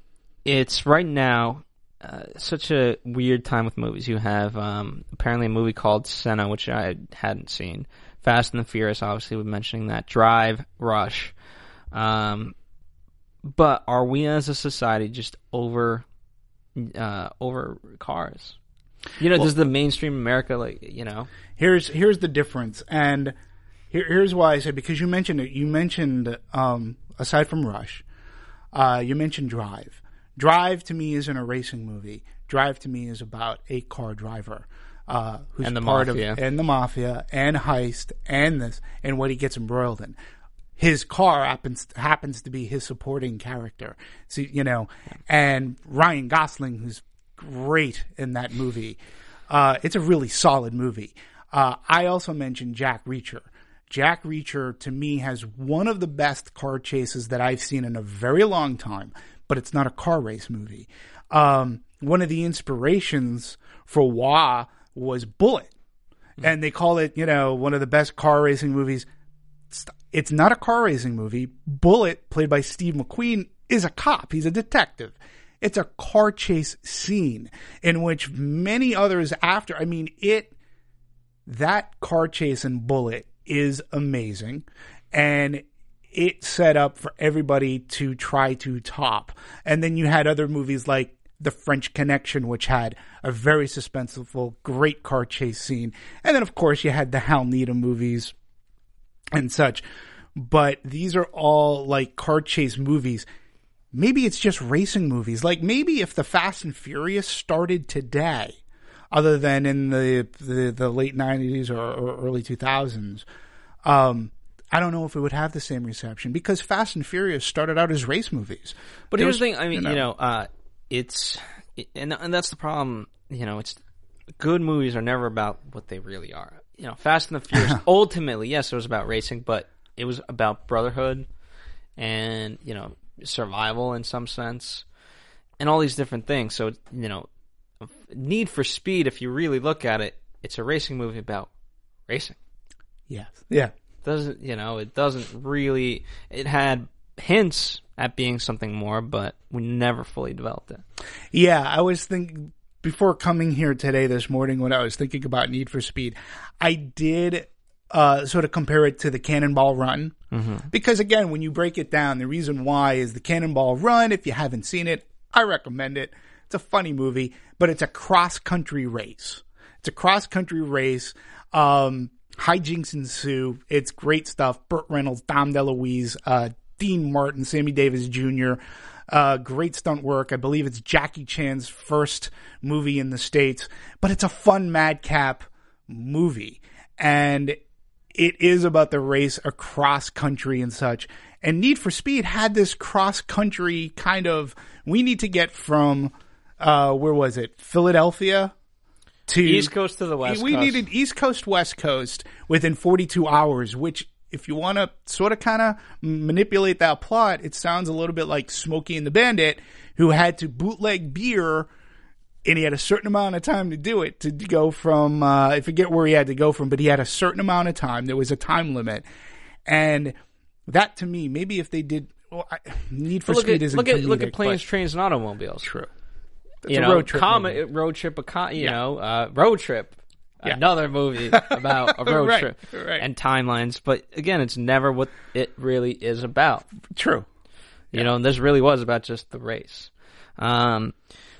it's right now uh, such a weird time with movies. You have um, apparently a movie called Senna, which I hadn't seen. Fast and the Furious, obviously, we're mentioning that. Drive, Rush. Um, but are we as a society just over uh, over cars? You know, well, does the mainstream America, like, you know? Here's here's the difference, and here, here's why I said, because you mentioned it. You mentioned, um, aside from Rush, uh, you mentioned Drive. Drive to me isn't a racing movie. Drive to me is about a car driver uh, who's And the part mafia. of and the mafia and heist and this and what he gets embroiled in. His car happens happens to be his supporting character. So, you know, and Ryan Gosling, who's great in that movie. Uh, it's a really solid movie. Uh, I also mentioned Jack Reacher. Jack Reacher, to me, has one of the best car chases that I've seen in a very long time, but it's not a car race movie. Um, one of the inspirations for Wah was Bullet. And they call it, you know, one of the best car racing movies. It's not a car racing movie. Bullet, played by Steve McQueen, is a cop. He's a detective. It's a car chase scene in which many others after, I mean, it, that car chase in Bullet is amazing. And it set up for everybody to try to top. And then you had other movies like The French Connection, which had a very suspenseful, great car chase scene. And then, of course, you had the Hal Needham movies and such. But these are all like car chase movies. Maybe it's just racing movies. Like maybe if the Fast and Furious started today, other than in the the, the late nineties or, or early two thousands, um, I don't know if it would have the same reception because Fast and Furious started out as race movies. But There here's was, the thing. I mean, you know, you know uh, it's and and that's the problem. You know, it's good movies are never about what they really are. You know, Fast and the Furious. Ultimately, yes, it was about racing, but it was about brotherhood and you know survival in some sense, and all these different things. So you know, Need for Speed. If you really look at it, it's a racing movie about racing. Yes. Yeah. Doesn't you know? It doesn't really. It had hints at being something more, but we never fully developed it. Yeah, I was thinking before coming here today this morning when I was thinking about Need for Speed, I did uh, sort of compare it to the Cannonball Run. Mm-hmm. Because again, when you break it down, the reason why is the Cannonball Run, if you haven't seen it, I recommend it. It's a funny movie, but it's a cross-country race. It's a cross-country race. Um, hijinks ensue. It's great stuff. Burt Reynolds, Dom DeLuise, uh, Dean Martin, Sammy Davis Junior Uh, great stunt work. I believe it's Jackie Chan's first movie in the States, but it's a fun madcap movie. And it is about the race across country and such. And Need for Speed had this cross country kind of, we need to get from, uh, where was it? Philadelphia to East Coast to the West we Coast. We needed East Coast, West Coast within forty-two hours, which if you want to sort of kind of manipulate that plot, it sounds a little bit like Smokey and the Bandit, who had to bootleg beer, and he had a certain amount of time to do it, to go from, uh, I forget where he had to go from, but he had a certain amount of time. There was a time limit. And that, to me, maybe if they did, well, I, Need for look Speed at, isn't look at comedic, Look at Planes, but, Trains, and Automobiles. True. It's you a know, road trip com- movie. road trip, a con- you Yeah. know, uh, road trip. Yeah. Another movie about a road Right, trip right. and timelines, but again, it's never what it really is about. True. You know, and this really was about just the race. Um,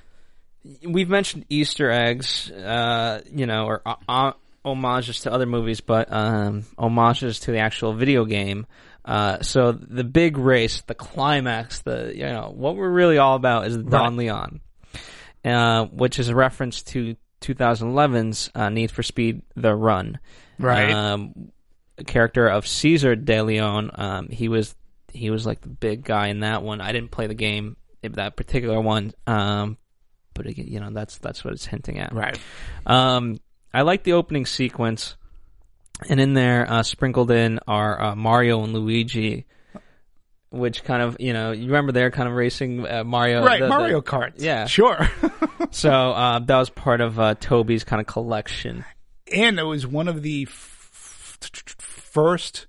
we've mentioned Easter eggs, uh, you know, or uh, uh, homages to other movies, but um, homages to the actual video game. Uh, so the big race, the climax, the you know, what we're really all about is Don Right. Leon, uh, which is a reference to twenty eleven's uh, Need for Speed: The Run. Right. Um, a character of Cesar De Leon. Um, he was he was like the big guy in that one. I didn't play the game, that particular one, um, but again, you know that's that's what it's hinting at. Right. Um, I like the opening sequence, and in there uh, sprinkled in are uh, Mario and Luigi. Which kind of, you know, you remember they're kind of racing uh, Mario. Right, the, the, Mario Kart. Yeah. Sure. So uh, that was part of uh, Toby's kind of collection. And it was one of the f- f- first,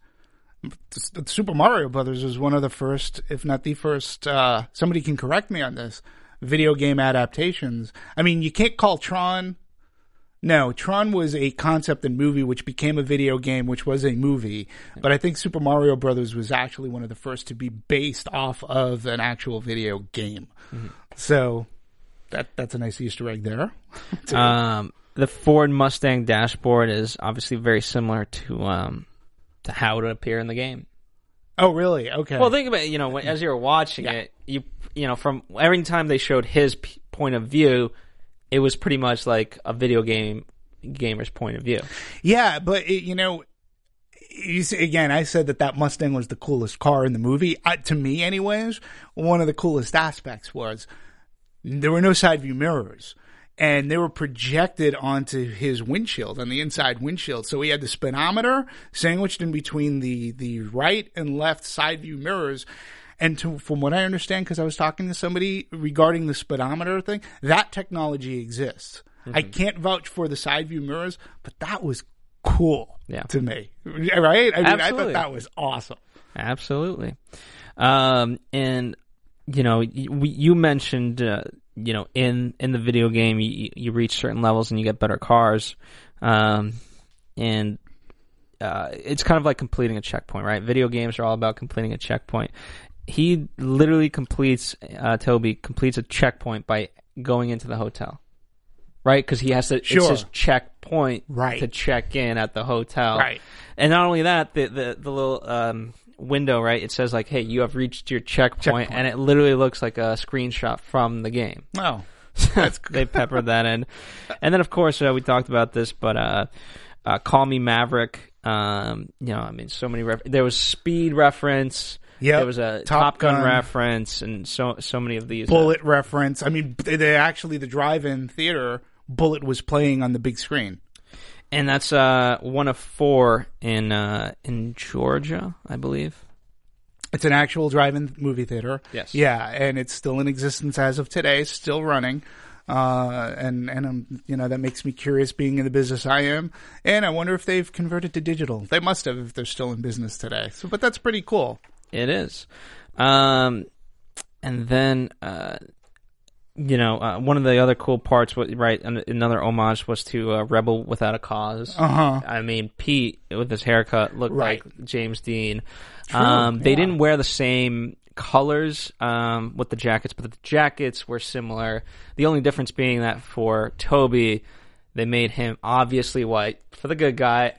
Super Mario Brothers was one of the first, if not the first, uh, somebody can correct me on this, video game adaptations. I mean, you can't call Tron... No, Tron was a concept and movie which became a video game, which was a movie. But I think Super Mario Brothers was actually one of the first to be based off of an actual video game. Mm-hmm. So that that's a nice Easter egg there. um, the Ford Mustang dashboard is obviously very similar to um, to how it would appear in the game. Oh, really? Okay. Well, think about it, you know, when, as you were watching yeah. it, you you know, from every time they showed his p- point of view, it was pretty much like a video game gamer's point of view. Yeah, but it, you know, you see, again, I said that that Mustang was the coolest car in the movie. Uh, to me, anyways, one of the coolest aspects was there were no side view mirrors, and they were projected onto his windshield, on the inside windshield. So he had the speedometer sandwiched in between the the right and left side view mirrors. And to, from what I understand, because I was talking to somebody regarding the speedometer thing, that technology exists. Mm-hmm. I can't vouch for the side view mirrors, but that was cool yeah. to me. Right? I mean, Absolutely. I thought that was awesome. Absolutely. Um, and, you know, you, you mentioned, uh, you know, in, in the video game, you, you reach certain levels and you get better cars. Um, and uh, it's kind of like completing a checkpoint, right? Video games are all about completing a checkpoint. He literally completes, uh, Toby completes a checkpoint by going into the hotel, right? Because he has to, sure. it's his checkpoint right. to check in at the hotel. Right. And not only that, the, the, the little, um, window, right? It says like, hey, you have reached your checkpoint, checkpoint. And it literally looks like a screenshot from the game. Oh, that's good. They peppered that in. And then of course, uh, we talked about this, but, uh, uh, Call Me Maverick, um, you know, I mean, so many, ref- there was Speed reference. Yep. There was a Top Top, Gun, Gun. reference, and so so many of these. uh, Bullet reference. I mean, they, they actually the drive-in theater Bullet was playing on the big screen. and that's uh, one of four in uh, in Georgia, I believe. It's an actual drive-in movie theater. Yes. Yeah, and it's still in existence as of today. It's still running. Uh, and, and, um, you know, that makes me curious being in the business I am. And I wonder if they've converted to digital. They must have if they're still in business today. So, but that's pretty cool. It is. Um, and then, uh, you know, uh, one of the other cool parts, was, right, an- another homage was to uh, Rebel Without a Cause. Uh-huh. I mean, Pete, with his haircut, looked Right. like James Dean. True, Um, they yeah. didn't wear the same colors um, with the jackets, but the jackets were similar. The only difference being that for Toby, they made him obviously white for the good guy.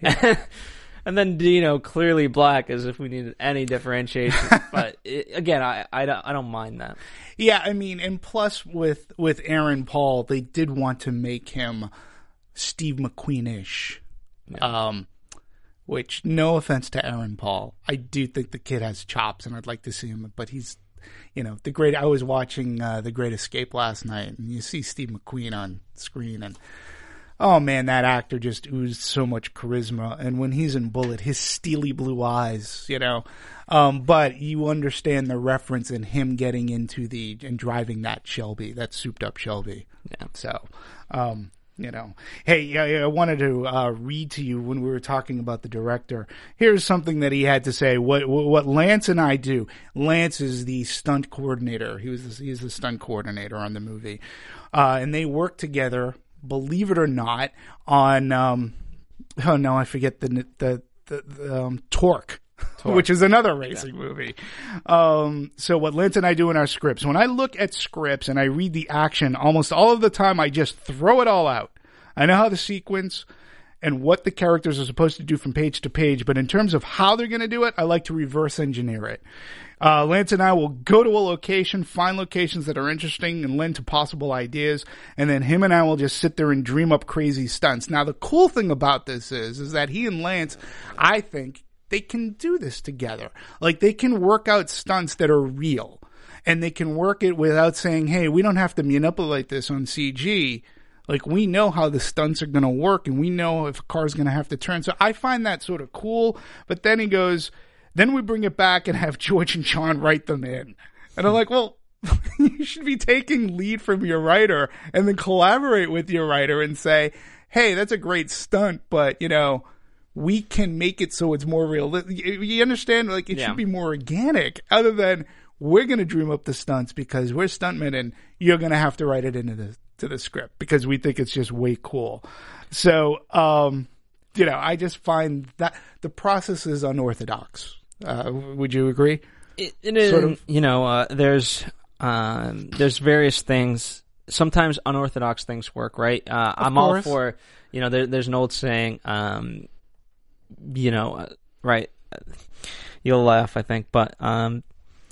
And then Dino clearly black, as if we needed any differentiation. But it, again, I, I, don't, I don't mind that. Yeah, I mean, and plus with, with Aaron Paul, they did want to make him Steve McQueen-ish. Um, which, no offense to Aaron Paul, I do think the kid has chops, and I'd like to see him. But he's, you know, the great. I was watching uh, The Great Escape last night, and you see Steve McQueen on screen, and oh man, that actor just oozed so much charisma. And when he's in Bullet, his steely blue eyes, you know. Um, but you understand the reference in him getting into the and driving that Shelby, that souped up Shelby. Yeah. So, um, you know, hey, I, I wanted to uh, read to you when we were talking about the director. Here's something that he had to say. What what Lance and I do. Lance is the stunt coordinator. He was the, he's the stunt coordinator on the movie, uh, and they work together. Believe it or not, on um, oh no, I forget the the the, the um, Torque. Torque. Which is another racing yeah. movie. Um, so what Lance and I do in our scripts, when I look at scripts and I read the action, almost all of the time I just throw it all out. I know how the sequence and what the characters are supposed to do from page to page, but in terms of how they're going to do it, I like to reverse engineer it. Uh, Lance and I will go to a location, find locations that are interesting and lend to possible ideas, and then him and I will just sit there and dream up crazy stunts. Now, the cool thing about this is, is that he and Lance, I think, they can do this together. Like, they can work out stunts that are real, and they can work it without saying, hey, we don't have to manipulate this on C G. Like, we know how the stunts are going to work, and we know if a car's going to have to turn. So I find that sort of cool. But then he goes, then we bring it back and have George and Sean write them in. And I'm like, well, you should be taking lead from your writer and then collaborate with your writer and say, hey, that's a great stunt, but, you know, we can make it so it's more real. You understand? Like, it yeah. should be more organic, other than we're going to dream up the stunts because we're stuntmen and you're going to have to write it into the to the script because we think it's just way cool. So, um, you know, I just find that the process is unorthodox. Uh, would you agree? It, it is, sort of? You know, uh, there's um, there's various things. Sometimes unorthodox things work, right? Uh, I'm course. all for, you know, there, there's an old saying, um, you know, uh, right? You'll laugh, I think, but um,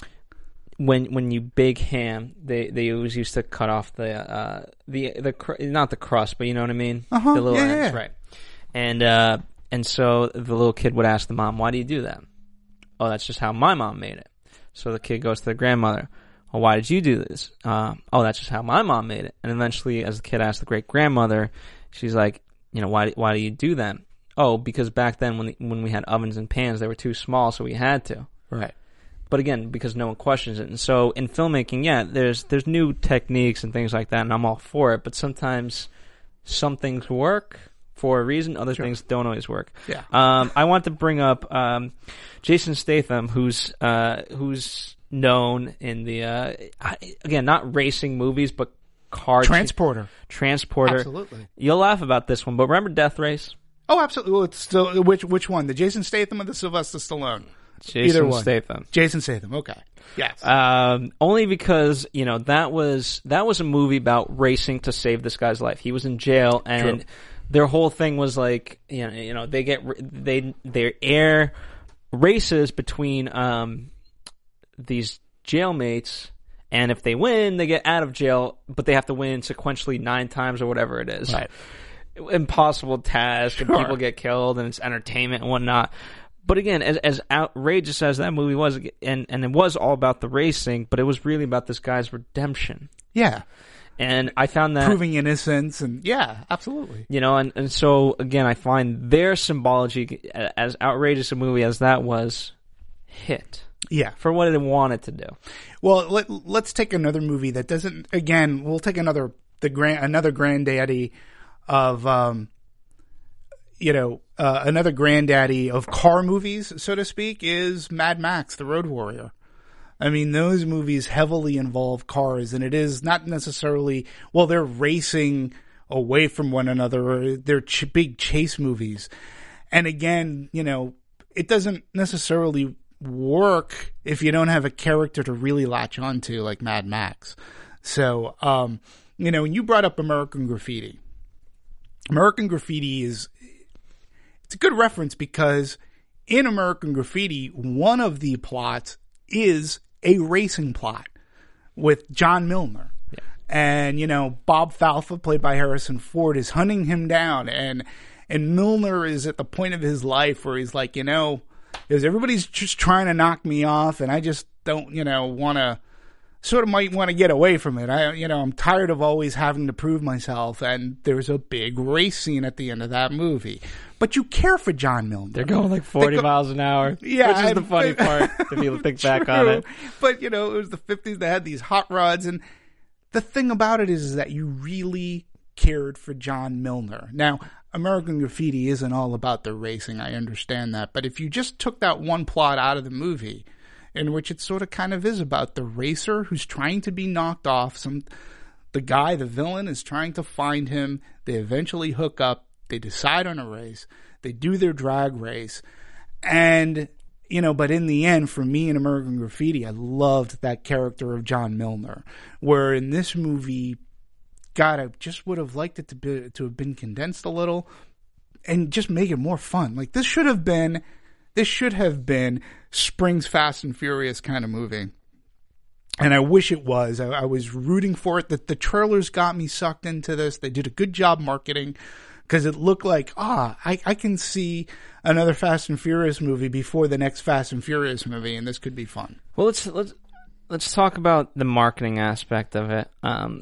when when you bake ham, they, they always used to cut off the uh, the the cr- not the crust, but you know what I mean, uh-huh. the little yeah, ends, yeah. right? And uh, and so the little kid would ask the mom, "Why do you do that?" "Oh, that's just how my mom made it." So the kid goes to the grandmother. "Well, why did you do this?" Uh, "Oh, that's just how my mom made it." And eventually, as the kid asks the great grandmother, she's like, "You know, why why do you do that?" "Oh, because back then when when we had ovens and pans, they were too small, so we had to." Right. But again, because no one questions it. And so in filmmaking, yeah, there's there's new techniques and things like that, and I'm all for it. But sometimes some things work for a reason, other sure. things don't always work. Yeah. Um, I want to bring up um, Jason Statham, who's uh, who's known in the uh, again not racing movies, but car Transporter. T- Transporter. Absolutely. You'll laugh about this one, but remember Death Race? Oh, absolutely. Well, it's still which which one? The Jason Statham or the Sylvester Stallone? Jason Either one. Statham. Jason Statham. Okay. Yes. Um, only because you know that was that was a movie about racing to save this guy's life. He was in jail, and True. their whole thing was like you know you know they get they they air races between um these jailmates, and if they win, they get out of jail, but they have to win sequentially nine times or whatever it is. Right. Impossible task, Sure. and people get killed, and it's entertainment and whatnot. But again, as, as outrageous as that movie was, and, and it was all about the racing, but it was really about this guy's redemption. Yeah. And I found that... Proving innocence, and yeah, absolutely. You know, and, and so, again, I find their symbology, as outrageous a movie as that was, hit. Yeah. For what it wanted to do. Well, let, let's take another movie that doesn't, again, we'll take another, the grand, another granddaddy of, um, you know, uh, another granddaddy of car movies, so to speak, is Mad Max, The Road Warrior. I mean, those movies heavily involve cars, and it is not necessarily, well, they're racing away from one another, or they're ch- big chase movies. And again, you know, it doesn't necessarily work if you don't have a character to really latch onto, like Mad Max. So, um, you know, when you brought up American Graffiti, American Graffiti is, it's a good reference because in American Graffiti, one of the plots is a racing plot with John Milner. Yeah. And, you know, Bob Falfa, played by Harrison Ford, is hunting him down. And, and Milner is at the point of his life where he's like, you know, because everybody's just trying to knock me off and I just don't, you know, want to, sort of might want to get away from it. I, you know, I'm tired of always having to prove myself. And there's a big race scene at the end of that movie. But you care for John Milner. They're going like forty go, miles an hour. Yeah. Which is the funny part if you think back true. on it. But, you know, it was the fifties. They had these hot rods. And the thing about it is, is that you really cared for John Milner. Now, American Graffiti isn't all about the racing. I understand that. But if you just took that one plot out of the movie, in which it sort of kind of is about the racer who's trying to be knocked off, some the guy, the villain, is trying to find him. They eventually hook up. They decide on a race. They do their drag race. And, you know, but in the end, for me in American Graffiti, I loved that character of John Milner. Where in this movie, God, I just would have liked it to be, to have been condensed a little and just make it more fun. Like, this should have been, this should have been Spring's Fast and Furious kind of movie. And I wish it was. I, I was rooting for it. That the trailers got me sucked into this. They did a good job marketing. Because it looked like, ah, I, I can see another Fast and Furious movie before the next Fast and Furious movie, and this could be fun. Well, let's let's let's talk about the marketing aspect of it. Um,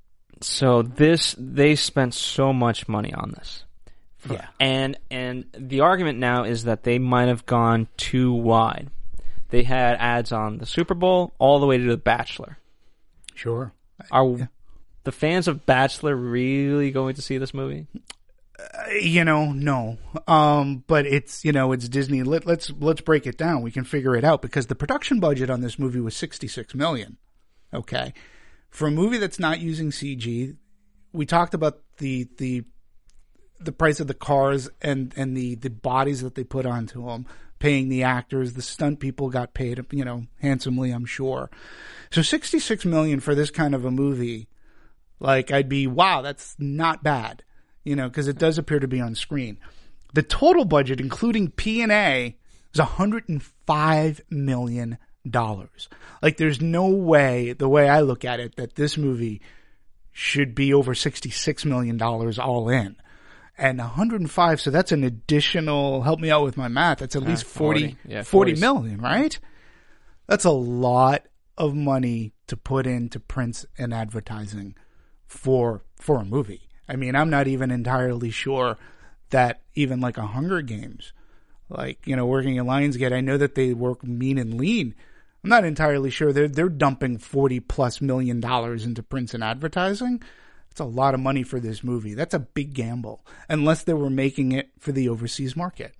so this, they spent so much money on this, yeah, and and the argument now is that they might have gone too wide. They had ads on the Super Bowl all the way to The Bachelor. Sure, are yeah. the fans of Bachelor really going to see this movie? Uh, you know, no. Um, but it's, you know, it's Disney. Let, let's let's break it down. We can figure it out because the production budget on this movie was sixty-six million dollars. Okay, for a movie that's not using C G, we talked about the the the price of the cars and and the the bodies that they put onto them, paying the actors, the stunt people got paid, you know, handsomely, I'm sure. So sixty-six million dollars for this kind of a movie, like, I'd be, wow, that's not bad. You know, because it does appear to be on screen. The total budget, including P and A, is one hundred five million dollars. Like, there's no way, the way I look at it, that this movie should be over sixty-six million dollars all in. And one hundred five, so that's an additional, help me out with my math, that's at least uh, forty, forty, yeah, forty million, right? That's a lot of money to put into prints and advertising for for a movie. I mean, I'm not even entirely sure that even like a Hunger Games, like, you know, working at Lionsgate, I know that they work mean and lean. I'm not entirely sure they're they're dumping forty plus million dollars into prints and advertising. That's a lot of money for this movie. That's a big gamble, unless they were making it for the overseas market,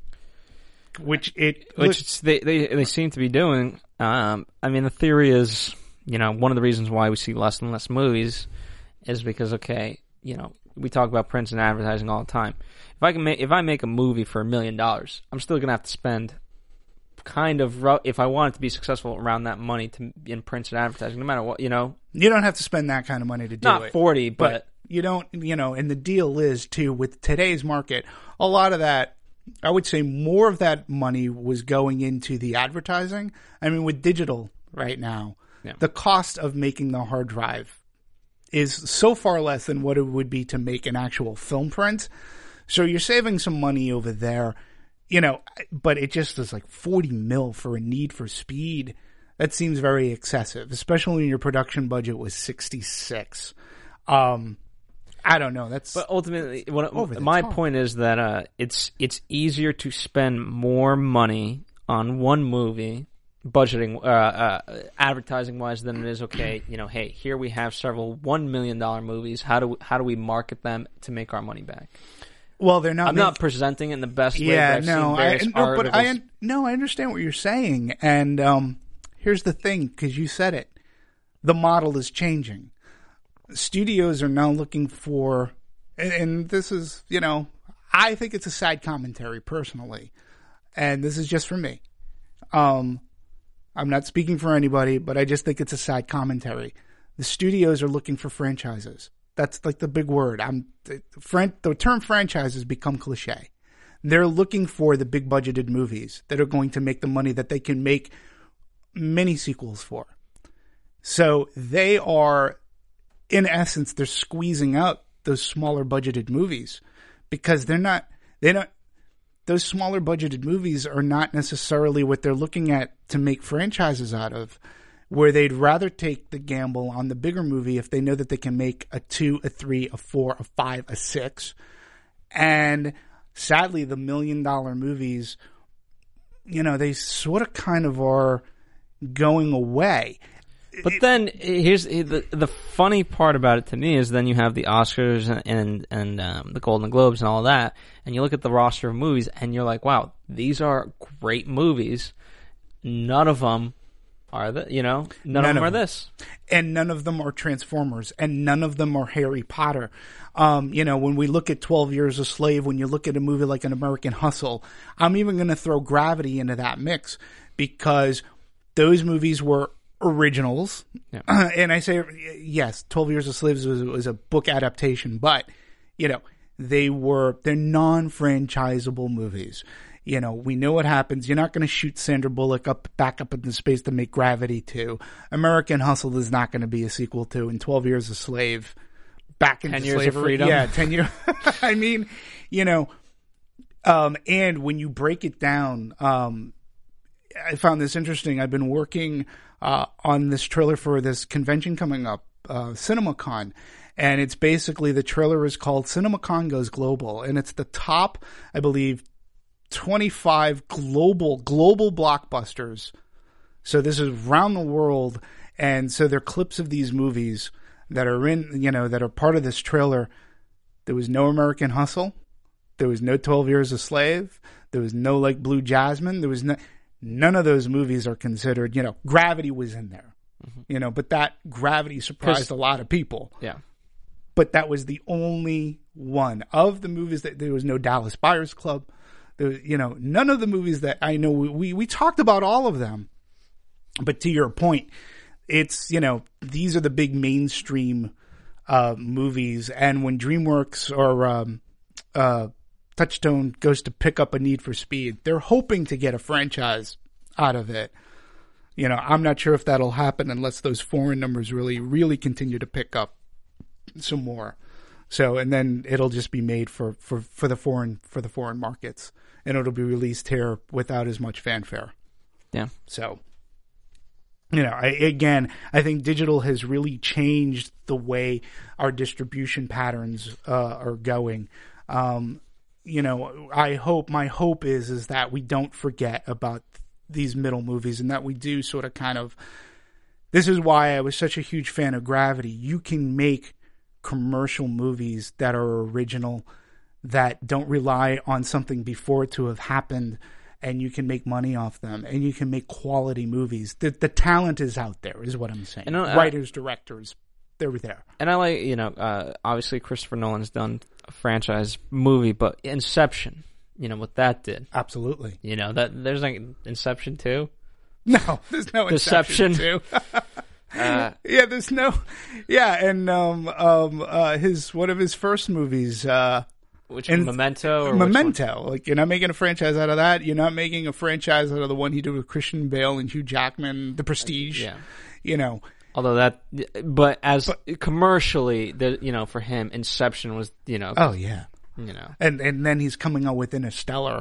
which it which they they they seem to be doing. Um, I mean, the theory is, you know, one of the reasons why we see less and less movies is because, okay, you know, we talk about prints and advertising all the time. If I can make, if I make a movie for a million dollars, I'm still gonna have to spend kind of rough, if I want it to be successful, around that money to in prints and advertising, no matter what, you know. You don't have to spend that kind of money to do Not it. Not forty, but, but you don't, you know. And the deal is too, with today's market, a lot of that, I would say, more of that money was going into the advertising. I mean, with digital right now, yeah. the cost of making the hard drive is so far less than what it would be to make an actual film print. So you're saving some money over there. you know, but it just is like forty mil for a Need for Speed. That seems very excessive, especially when your production budget was sixty-six. Um, I don't know. That's but ultimately, what over the my top. point is that uh, it's it's easier to spend more money on one movie, budgeting, uh, uh, advertising wise, than it is okay. You know, hey, here we have several one million dollar movies. How do we, how do we market them to make our money back? Well, they're not. I'm make- not presenting it in the best way. Yeah, but I've no, seen I, various no, but articles. I un- no, I understand what you're saying, and um, here's the thing, because you said it, the model is changing. Studios are now looking for, and, and this is, you know, I think it's a side commentary personally, and this is just for me. Um, I'm not speaking for anybody, but I just think it's a side commentary. The studios are looking for franchises. That's like the big word. I'm the, fran- the term franchise has become cliche. They're looking for the big budgeted movies that are going to make the money that they can make mini sequels for. So they are, in essence, they're squeezing out those smaller budgeted movies because they're not, they don't, those smaller budgeted movies are not necessarily what they're looking at to make franchises out of, where they'd rather take the gamble on the bigger movie if they know that they can make a two, a three, a four, a five, a six. And sadly, the million dollar movies, you know, they sort of kind of are going away. But then here's the the funny part about it to me is then you have the Oscars and and, and um, the Golden Globes and all of that, and you look at the roster of movies and you're like, wow, these are great movies. None of them are the you know none, none of them of are them. this, and none of them are Transformers, and none of them are Harry Potter. Um, you know, when we look at twelve Years a Slave, when you look at a movie like An American Hustle, I'm even going to throw Gravity into that mix because those movies were originals. Yeah. Uh, and I say, yes, twelve Years a Slave was, was a book adaptation, but, you know, they were, they're non-franchisable movies. You know, we know what happens. You're not going to shoot Sandra Bullock up, back up into space to make Gravity two. American Hustle is not going to be a sequel to, and twelve Years a Slave back into ten years slavery. Of freedom. Yeah, ten years. I mean, you know, um, and when you break it down, um, I found this interesting. I've been working uh, on this trailer for this convention coming up, uh, CinemaCon, and it's basically, the trailer is called CinemaCon Goes Global, and it's the top, I believe, twenty-five global global blockbusters. So this is around the world, and so they're clips of these movies that are in, you know, that are part of this trailer. There was no American Hustle. There was no twelve Years a Slave. There was no like Blue Jasmine. There was no, none of those movies are considered, you know, Gravity was in there, mm-hmm. you know, but that Gravity surprised a lot of people. Yeah. But that was the only one of the movies that there was no Dallas Buyers Club. There, you know, none of the movies that I know, we, we, we talked about all of them. But to your point, it's, you know, these are the big mainstream uh, movies. And when DreamWorks or um, uh, Touchstone goes to pick up a Need for Speed, they're hoping to get a franchise out of it. You know, I'm not sure if that'll happen unless those foreign numbers really, really continue to pick up some more. So, and then it'll just be made for, for, for the foreign, for the foreign markets, and it'll be released here without as much fanfare. Yeah. So, you know, I, again, I think digital has really changed the way our distribution patterns uh, are going. Um, you know, I hope, my hope is, is that we don't forget about these middle movies, and that we do sort of kind of, this is why I was such a huge fan of Gravity. You can make commercial movies that are original, that don't rely on something before it to have happened, and you can make money off them, and you can make quality movies. The the talent is out there, is what I'm saying. And, uh, Writers, directors, they're there. And I like, you know, uh, obviously Christopher Nolan's done a franchise movie, but Inception, you know, what that did. Absolutely. You know, that there's like Inception two. No, there's no Deception. Inception two. Uh, yeah, there's no, yeah, and um, um, uh, his one of his first movies, uh, which and Memento or Memento. Like, you're not making a franchise out of that. You're not making a franchise out of the one he did with Christian Bale and Hugh Jackman, The Prestige. Yeah, you know. Although that, but as but, commercially, the you know, for him, Inception was, you know. Oh yeah. You know, and and then he's coming out with Interstellar,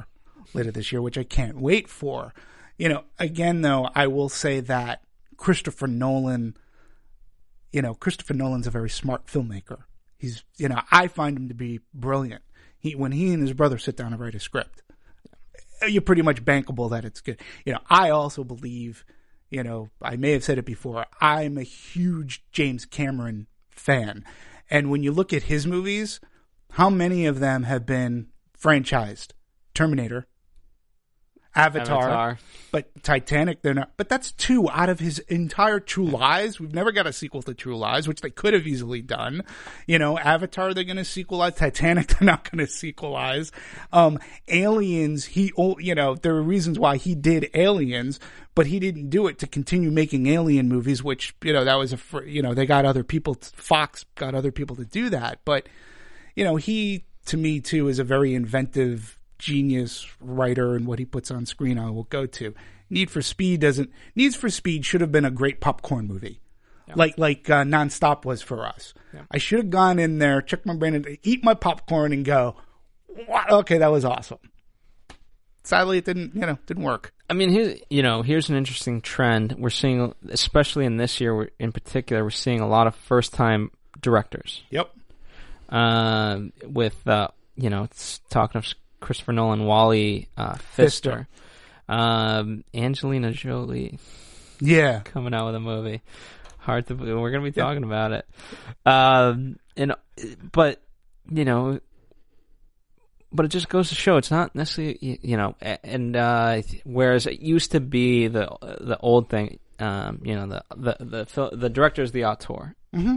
later this year, which I can't wait for. You know, again, though, I will say that Christopher Nolan, you know, Christopher Nolan's a very smart filmmaker. He's, you know, I find him to be brilliant. He, when he and his brother sit down and write a script, you're pretty much bankable that it's good. You know, I also believe, you know, I may have said it before, I'm a huge James Cameron fan. And when you look at his movies, how many of them have been franchised? Terminator, Avatar, Avatar, but Titanic, they're not. But that's two out of his entire True Lies. We've never got a sequel to True Lies, which they could have easily done. You know, Avatar, they're going to sequelize. Titanic, they're not going to sequelize. Um, Aliens, he, you know, there are reasons why he did Aliens, but he didn't do it to continue making Alien movies, which, you know, that was a, you know, they got other people, Fox got other people to do that. But, you know, he, to me, too, is a very inventive genius writer, and what he puts on screen I will go to. Need for Speed doesn't Needs for Speed should have been a great popcorn movie. Yeah. Like like uh, Nonstop was for us. Yeah. I should have gone in there, check my brain, and eat my popcorn and go, wow, okay, that was awesome. Sadly, it didn't, you know, didn't work. I mean, here's, you know, here's an interesting trend we're seeing, especially in this year in particular. We're seeing a lot of first-time directors. Yep. Uh, with uh, you know, it's talking of Christopher Nolan, Wally uh, Pfister, um, Angelina Jolie, yeah, coming out with a movie. Hard to believe. We're gonna be talking yeah. about it, um, and but you know, but it just goes to show it's not necessarily, you know, and uh, whereas it used to be the the old thing, um, you know, the the the, the director is the auteur. Mm-hmm.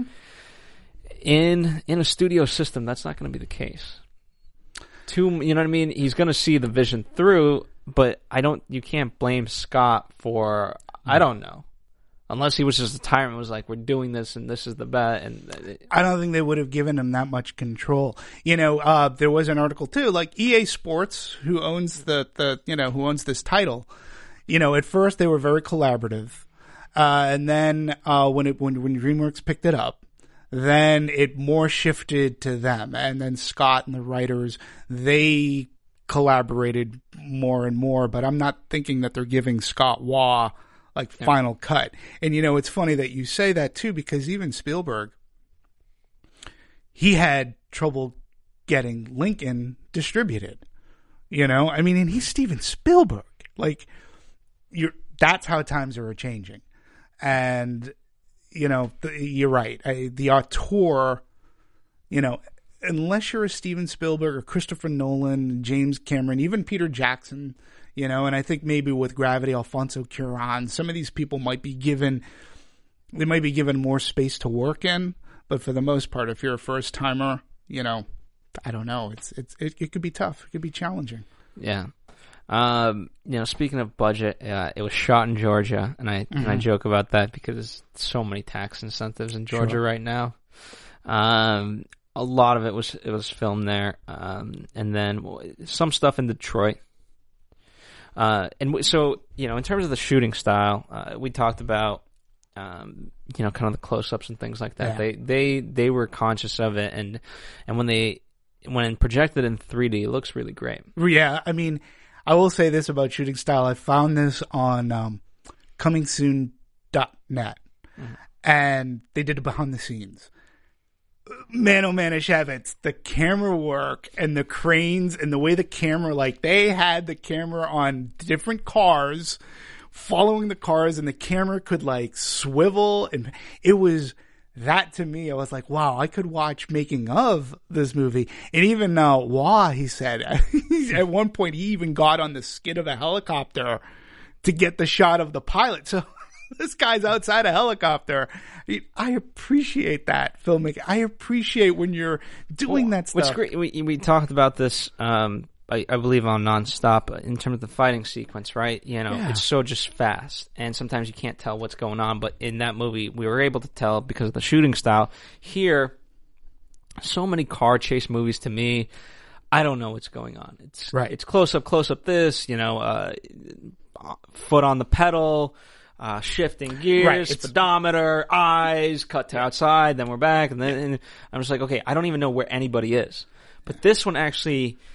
In in a studio system, that's not going to be the case. Too, you know what I mean? He's going to see the vision through, but I don't. You can't blame Scott for. I don't know, unless he was just a tyrant and was like, "We're doing this, and this is the bet." And I don't think they would have given him that much control. You know, uh, there was an article too, like E A Sports, who owns the the you know who owns this title. You know, at first they were very collaborative, uh, and then uh, when it when when DreamWorks picked it up, then it more shifted to them. And then Scott and the writers, they collaborated more and more. But I'm not thinking that they're giving Scott Waugh, like, yeah. final cut. And, you know, it's funny that you say that, too, because even Spielberg, he had trouble getting Lincoln distributed. You know? I mean, and he's Steven Spielberg. Like, you're that's how times are changing. And you know, the, you're right. I, the auteur, you know, unless you're a Steven Spielberg or Christopher Nolan, James Cameron, even Peter Jackson, you know, and I think maybe with Gravity, Alfonso Cuarón, some of these people might be given, they might be given more space to work in. But for the most part, if you're a first timer, you know, I don't know. It's it's it, it could be tough. It could be challenging. Yeah. Um, you know, speaking of budget, uh, it was shot in Georgia, and I mm-hmm. and I joke about that because there's so many tax incentives in Georgia sure. right now. Um, a lot of it was it was filmed there, um, and then some stuff in Detroit. Uh, and w- so you know, in terms of the shooting style, uh, we talked about um, you know, kind of the close-ups and things like that. Yeah. They they they were conscious of it, and and when they when projected in three D, it looks really great. Yeah, I mean. I will say this about shooting style. I found this on um, coming soon dot net, mm-hmm. and they did it behind the scenes. Man, oh man, Shavitz, the camera work and the cranes and the way the camera, like, they had the camera on different cars, following the cars, and the camera could, like, swivel, and it was... That, to me, I was like, wow, I could watch making of this movie. And even uh, Waugh, he said, at one point, he even got on the skid of a helicopter to get the shot of the pilot. So this guy's outside a helicopter. I appreciate that filmmaking. I appreciate when you're doing well, that stuff. What's great, we, we talked about this, um, I, I believe, on Nonstop in terms of the fighting sequence, right? You know, yeah. It's so just fast, and sometimes you can't tell what's going on. But in that movie, we were able to tell because of the shooting style. Here, so many car chase movies, to me, I don't know what's going on. It's right. It's close up, close up. This, you know, uh, foot on the pedal, uh, shifting gears, right. speedometer, eyes, cut to outside, then we're back, and then and I'm just like, okay, I don't even know where anybody is. But this one actually.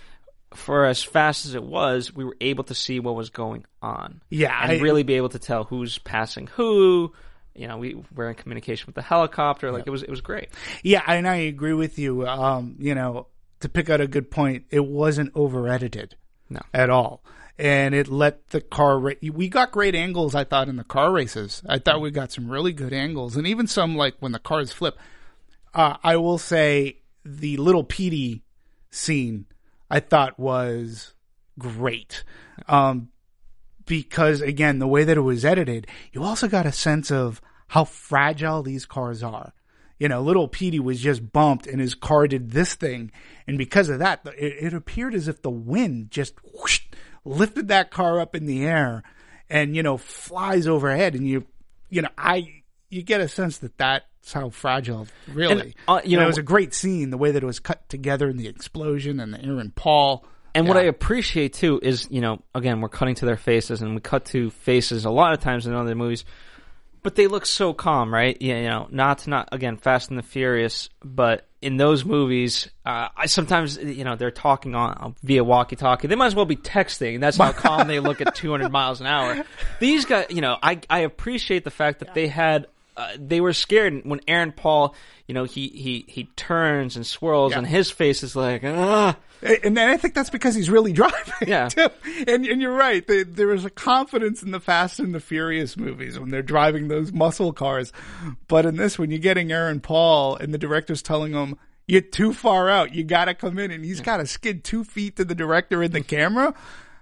for as fast as it was, we were able to see what was going on. Yeah, and I, really be able to tell who's passing who. You know, we were in communication with the helicopter. Like, yeah. it was it was great. Yeah, and I agree with you. Um, you know, to pick out a good point, it wasn't over-edited No. at all. And it let the car ra- – we got great angles, I thought, in the car races. I thought we got some really good angles. And even some, like, when the cars flip. Uh, I will say the little Petey scene I thought was great. Um, because, again, the way that it was edited, you also got a sense of how fragile these cars are. You know, little Petey was just bumped and his car did this thing. And because of that, it, it appeared as if the wind just whoosh, lifted that car up in the air and, you know, flies overhead. And you, you know, I, you get a sense that that's how fragile, really. And, uh, you and know, it was a great scene, the way that it was cut together and the explosion and the Aaron Paul. And yeah. what I appreciate, too, is, you know, again, we're cutting to their faces, and we cut to faces a lot of times in other movies, but they look so calm, right? You know, not to not, again, Fast and the Furious, but in those movies, uh, I sometimes, you know, they're talking on via walkie-talkie. They might as well be texting. That's how calm they look at two hundred miles an hour. These guys, you know, I, I appreciate the fact that yeah. they had, uh, they were scared when Aaron Paul, you know, he, he, he turns and swirls, yeah. and his face is like, ah. And then I think that's because he's really driving. Yeah. Too. And and you're right. They, there is a confidence in the Fast and the Furious movies when they're driving those muscle cars. But in this, when you're getting Aaron Paul and the director's telling him, you're too far out, you got to come in, and he's got to skid two feet to the director and the camera,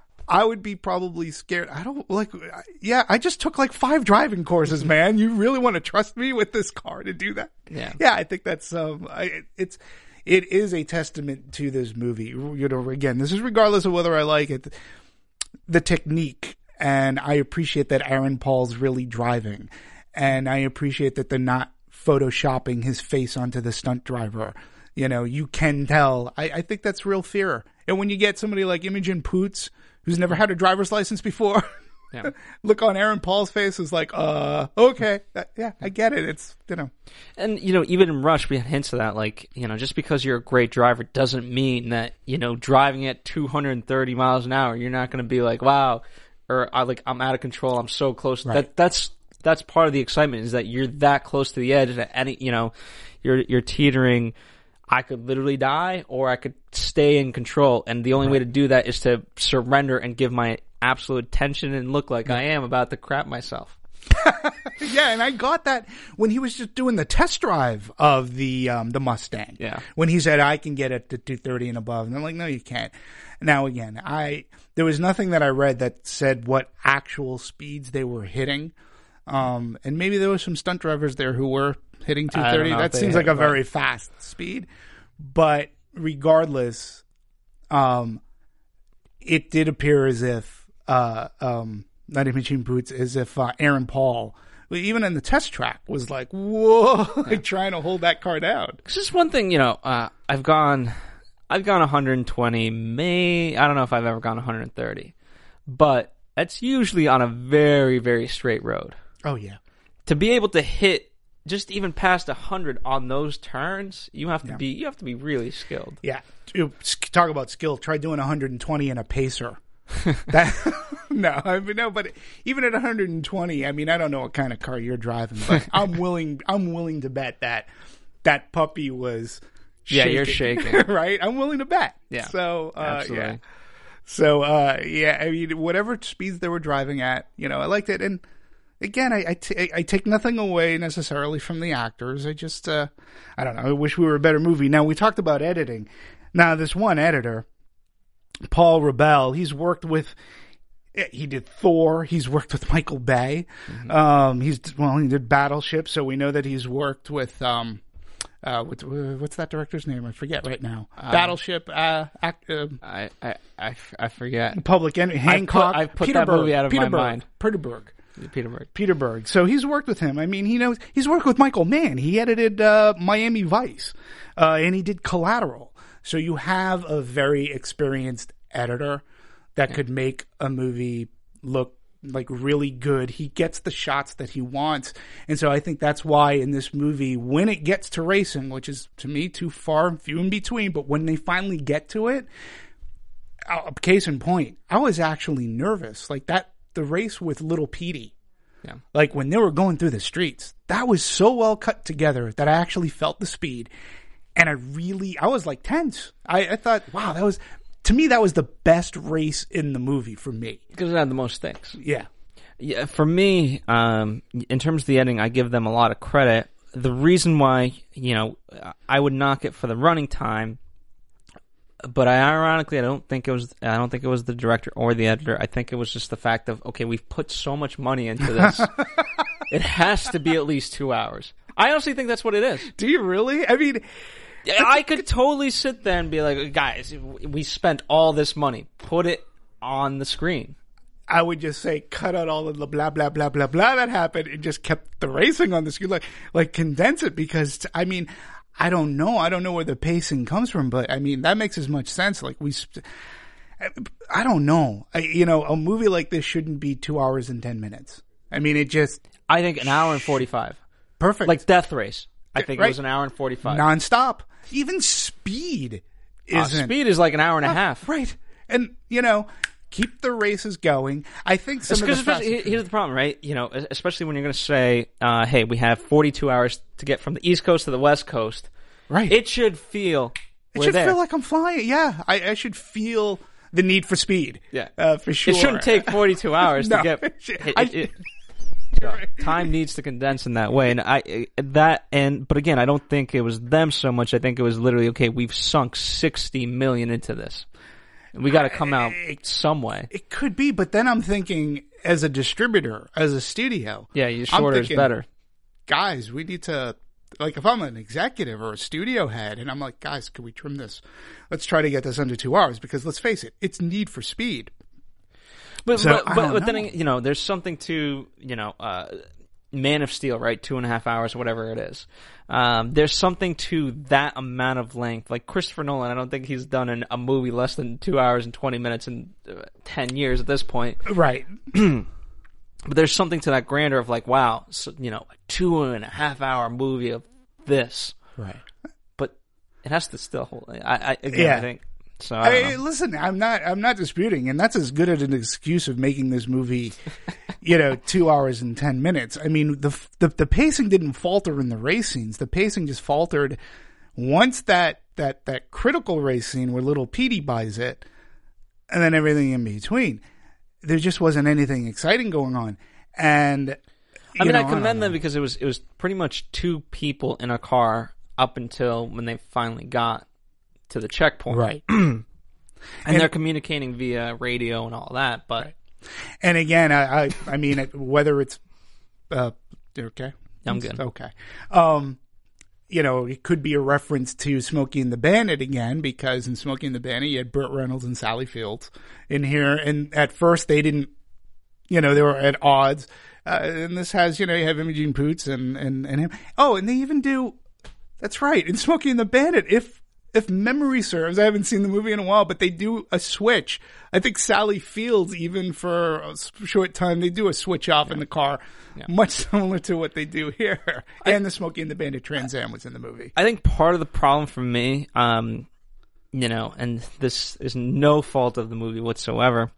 I would be probably scared. I don't like, yeah, I just took like five driving courses, man. You really want to trust me with this car to do that? Yeah. Yeah, I think that's, um, I, it's, It is a testament to this movie. You know, again, this is regardless of whether I like it, the technique, and I appreciate that Aaron Paul's really driving, and I appreciate that they're not photoshopping his face onto the stunt driver. You know, you can tell. I, I think that's real fear. And when you get somebody like Imogen Poots, who's never had a driver's license before, yeah. look on Aaron Paul's face is like, uh, okay, that, yeah, I get it. It's, you know. And, you know, even in Rush, we had hints of that, like, you know, just because you're a great driver doesn't mean that, you know, driving at two hundred thirty miles an hour, you're not going to be like, wow, or I like, I'm out of control, I'm so close. Right. That That's, that's part of the excitement, is that you're that close to the edge that any, you know, you're, you're teetering, I could literally die or I could stay in control. And the only right. way to do that is to surrender and give my absolute attention and look like yeah. I am about to crap myself. Yeah, and I got that when he was just doing the test drive of the um, the Mustang. Yeah. When he said, I can get it to two thirty and above. And I'm like, no, you can't. Now, again, I there was nothing that I read that said what actual speeds they were hitting. Um, and maybe there were some stunt drivers there who were hitting two thirty. That seems like a very fast speed. But regardless, um, it did appear as if Uh, um, not Imogen Poots, as if uh, Aaron Paul, even in the test track, was like, whoa, like yeah. trying to hold that car down. It's just one thing, you know, uh, I've gone, I've gone one hundred twenty, may, I don't know if I've ever gone one hundred thirty, but that's usually on a very, very straight road. Oh, yeah. To be able to hit just even past one hundred on those turns, you have to yeah. be, you have to be really skilled. Yeah. Talk about skill. Try doing one hundred twenty in a pacer. that no, I mean no, but even at one hundred twenty, I mean I don't know what kind of car you're driving, but I'm willing I'm willing to bet that that puppy was shaking, yeah, you're shaking, right? I'm willing to bet. Yeah, so uh, absolutely. Yeah. So uh, yeah, I mean whatever speeds they were driving at, you know, I liked it. And again, I I, t- I take nothing away necessarily from the actors. I just uh, I don't know. I wish we were a better movie. Now we talked about editing. Now this one editor, Paul Rebell, he's worked with, he did Thor, he's worked with Michael Bay, mm-hmm. um, he's, well, he did Battleship, so we know that he's worked with, um, uh, with, uh, what's that director's name? I forget right now. Uh, Battleship, uh, act, uh, I, I, I, I forget. Public Enemy, Hancock, I put, I put Peter that Berg, movie out of Peter my Berg, mind. Peterberg. Peterberg. Peterberg. So he's worked with him. I mean, he knows, he's worked with Michael Mann. He edited, uh, Miami Vice, uh, and he did Collateral. So you have a very experienced editor that yeah. could make a movie look like really good. He gets the shots that he wants. And so I think that's why in this movie, when it gets to racing, which is to me too far and few in between, but when they finally get to it, uh, case in point, I was actually nervous. Like that, the race with Little Petey. Yeah. Like when they were going through the streets, that was so well cut together that I actually felt the speed. And I really, I was like tense. I, I thought, wow, that was, to me, that was the best race in the movie for me. Because it had the most stakes. Yeah. Yeah, for me, um, in terms of the editing, I give them a lot of credit. The reason why, you know, I would knock it for the running time, but I ironically, I don't think it was, I don't think it was the director or the editor. I think it was just the fact of, okay, we've put so much money into this. It has to be at least two hours. I honestly think that's what it is. Do you really? I mean, I could totally sit there and be like, guys, we spent all this money. Put it on the screen. I would just say, cut out all of the blah, blah, blah, blah, blah that happened and just kept the racing on the screen. Like, like condense it because, I mean, I don't know. I don't know where the pacing comes from, but I mean, that makes as much sense. Like we, I don't know. I, you know, a movie like this shouldn't be two hours and ten minutes. I mean, it just. I think an hour and forty-five. Perfect. Like Death Race. I think right. it was an hour and forty-five. Nonstop. Even Speed isn't. Uh, speed is like an hour and a half. Right. And, you know, keep the races going. I think some it's of the fast- here's the problem, right? You know, especially when you're going to say, uh, "Hey, we have forty-two hours to get from the East Coast to the West Coast." Right. It should feel. It we're should there. feel like I'm flying. Yeah, I, I should feel the need for speed. Yeah, uh, for sure. It shouldn't take forty-two hours no, to get. It should, it, I, it, it, time needs to condense in that way, and I that and but again, I don't think it was them so much. I think it was literally okay. We've sunk sixty million into this. We got to come out it, some way. It could be, but then I'm thinking, as a distributor, as a studio, yeah, you shorter thinking, is better. Guys, we need to. Like, if I'm an executive or a studio head, and I'm like, guys, can we trim this? Let's try to get this under two hours, because let's face it, it's Need for Speed. But so, but, but, but then, you know, there's something to, you know, uh, Man of Steel, right? Two and a half hours, whatever it is. Um, there's something to that amount of length. Like Christopher Nolan, I don't think he's done an, a movie less than two hours and twenty minutes in uh, ten years at this point. Right. But there's something to that grandeur of like, wow, so, you know, a two and a half hour movie of this. Right. But it has to still hold. I, I again, yeah. I think. So I I, listen, I'm not, I'm not disputing, and that's as good as an excuse of making this movie, you know, two hours and ten minutes. I mean, the, the the pacing didn't falter in the race scenes. The pacing just faltered once that that that critical race scene where Little Petey buys it, and then everything in between. There just wasn't anything exciting going on, and I mean, know, I commend I them because it was it was pretty much two people in a car up until when they finally got to the checkpoint. Right. and, and they're communicating via radio and all that. But right. And again, I, I, I mean, whether it's, uh, okay. I'm good. Okay. Um, you know, it could be a reference to Smokey and the Bandit again, because in Smokey and the Bandit, you had Burt Reynolds and Sally Fields in here. And at first they didn't, you know, they were at odds. Uh, and this has, you know, you have Imogen Poots and, and, and him. Oh, and they even do, that's right, in Smokey and the Bandit, if, If memory serves, I haven't seen the movie in a while, but they do a switch. I think Sally Fields, even for a short time, they do a switch off yeah. in the car, yeah. much similar to what they do here. I, and the Smokey and the Bandit Trans Am was in the movie. I think part of the problem for me, um, you know, and this is no fault of the movie whatsoever,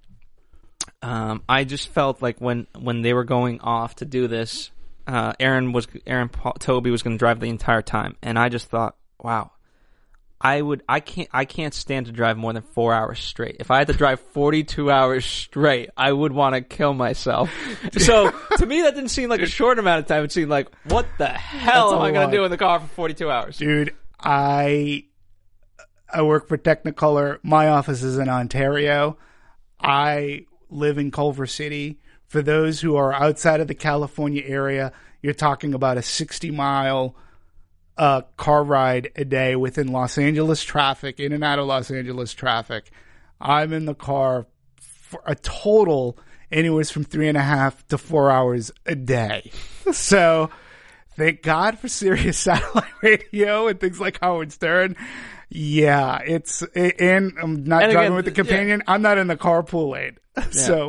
um, I just felt like when, when they were going off to do this, uh, Aaron was Aaron Paul, Toby was going to drive the entire time, and I just thought, wow. I would, I can't, I can't stand to drive more than four hours straight. If I had to drive forty-two hours straight, I would want to kill myself. So, to me, that didn't seem like a short amount of time. It seemed like, what the hell am I going to do in the car for forty-two hours? Dude, I, I work for Technicolor. My office is in Ontario. I live in Culver City. For those who are outside of the California area, you're talking about a sixty mile Uh, car ride a day within Los Angeles traffic, in and out of Los Angeles traffic. I'm in the car for a total anywhere from three and a half to four hours a day. So thank God for Sirius satellite radio and things like Howard Stern. Yeah, it's, and I'm not and driving again, with the companion. Yeah. I'm not in the carpool lane. Yeah. So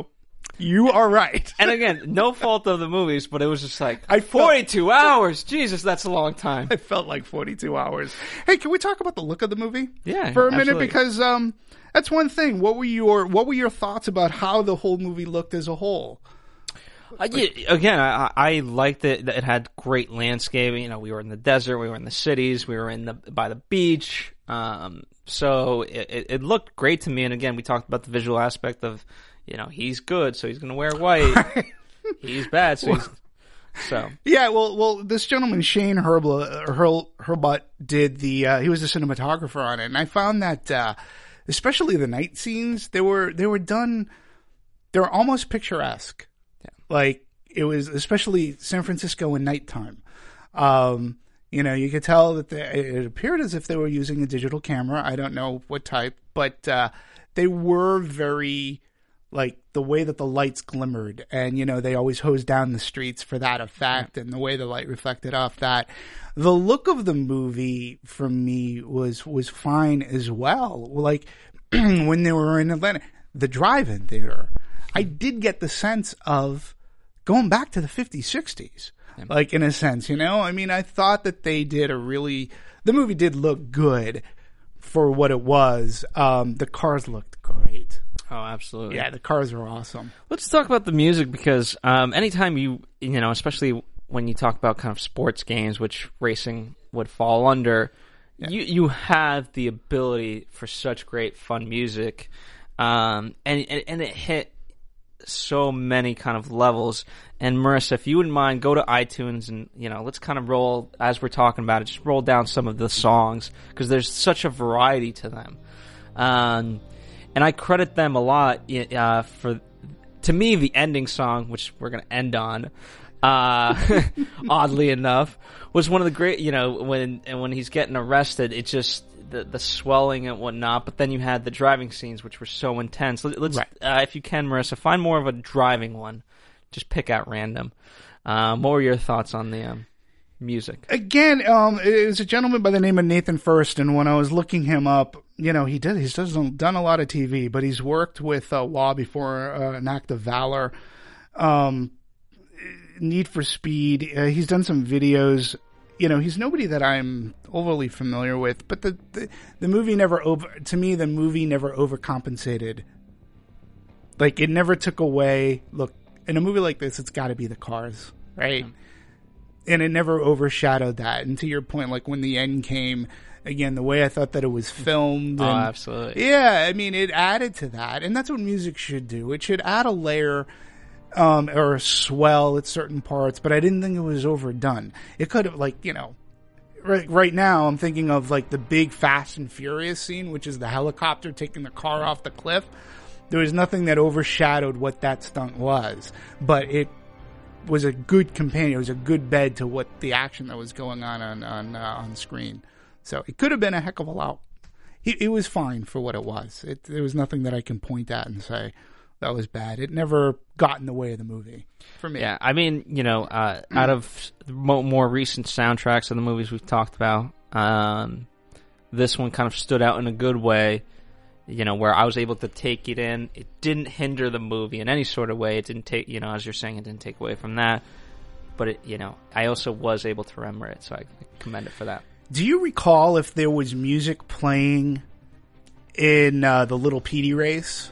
You are right. And again, no fault of the movies, but it was just like, I felt- forty-two hours. Jesus, that's a long time. It felt like forty-two hours. Hey, can we talk about the look of the movie? Yeah, for a minute, absolutely. because um, that's one thing. What were your What were your thoughts about how the whole movie looked as a whole? Uh, yeah, again, I, I liked it. That it had great landscaping. You know, we were in the desert, we were in the cities, we were in the by the beach. Um, so it, it, it looked great to me. And again, we talked about the visual aspect of, you know, he's good, so he's going to wear white. He's bad, so he's so. Yeah, well, well, this gentleman Shane Herbla, Herl, Herbutt did the. Uh, he was the cinematographer on it, and I found that, uh, especially the night scenes, they were they were done. They were almost picturesque. Like, it was, especially San Francisco in nighttime. Um, you know, you could tell that they, it appeared as if they were using a digital camera. I don't know what type, but uh, they were very, like, the way that the lights glimmered. And, you know, they always hosed down the streets for that effect, and the way the light reflected off that. The look of the movie, for me, was, was fine as well. Like, when they were in Atlanta, the drive-in theater, I did get the sense of going back to the fifties, sixties, like, in a sense, you know? I mean, I thought that they did a really, the movie did look good for what it was. Um, the cars looked great. Oh, absolutely. Yeah, the cars were awesome. Let's talk about the music, because um, anytime you, you know, especially when you talk about kind of sports games, which racing would fall under, yeah. you you have the ability for such great fun music, um, and, and and it hit so many kind of levels. And Marissa, if you wouldn't mind, go to iTunes and, you know, let's kind of roll, as we're talking about it, just roll down some of the songs, because there's such a variety to them. Um, and I credit them a lot uh, for, to me, the ending song, which we're going to end on, uh, oddly enough, was one of the great, you know, when and when he's getting arrested, it just, the the swelling and whatnot, but then you had the driving scenes, which were so intense. Let, let's, right. uh, if you can, Marissa, find more of a driving one. Just pick out random. Um, what were your thoughts on the um, music? Again, um, it was a gentleman by the name of Nathan First, and when I was looking him up, you know, he did, he's done, done a lot of T V, but he's worked with uh, Law before, uh, An Act of Valor, um, Need for Speed. Uh, he's done some videos. You know, he's nobody that I'm overly familiar with, but the, the, the movie never over, to me, the movie never overcompensated. Like, it never took away, look, in a movie like this, it's gotta be the cars, right? Mm-hmm. And it never overshadowed that. And to your point, like, when the end came, again, the way I thought that it was filmed. Oh, and, absolutely. Yeah, I mean, it added to that. And that's what music should do. It should add a layer, um, or a swell at certain parts, but I didn't think it was overdone. It could have, like, you know, right, right now I'm thinking of, like, the big Fast and Furious scene, which is the helicopter taking the car off the cliff. There was nothing that overshadowed what that stunt was, but it was a good companion. It was a good bed to what the action that was going on on on, uh, on screen. So it could have been a heck of a lot. It, it was fine for what it was. It, there was nothing that I can point at and say that was bad. It never got in the way of the movie for me. Yeah, I mean, you know, uh, out of mo- more recent soundtracks of the movies we've talked about, um, this one kind of stood out in a good way. You know, where I was able to take it in. It didn't hinder the movie in any sort of way. It didn't take, you know, as you're saying, it didn't take away from that. But, it, you know, I also was able to remember it, so I commend it for that. Do you recall if there was music playing in uh, the Little Petey race?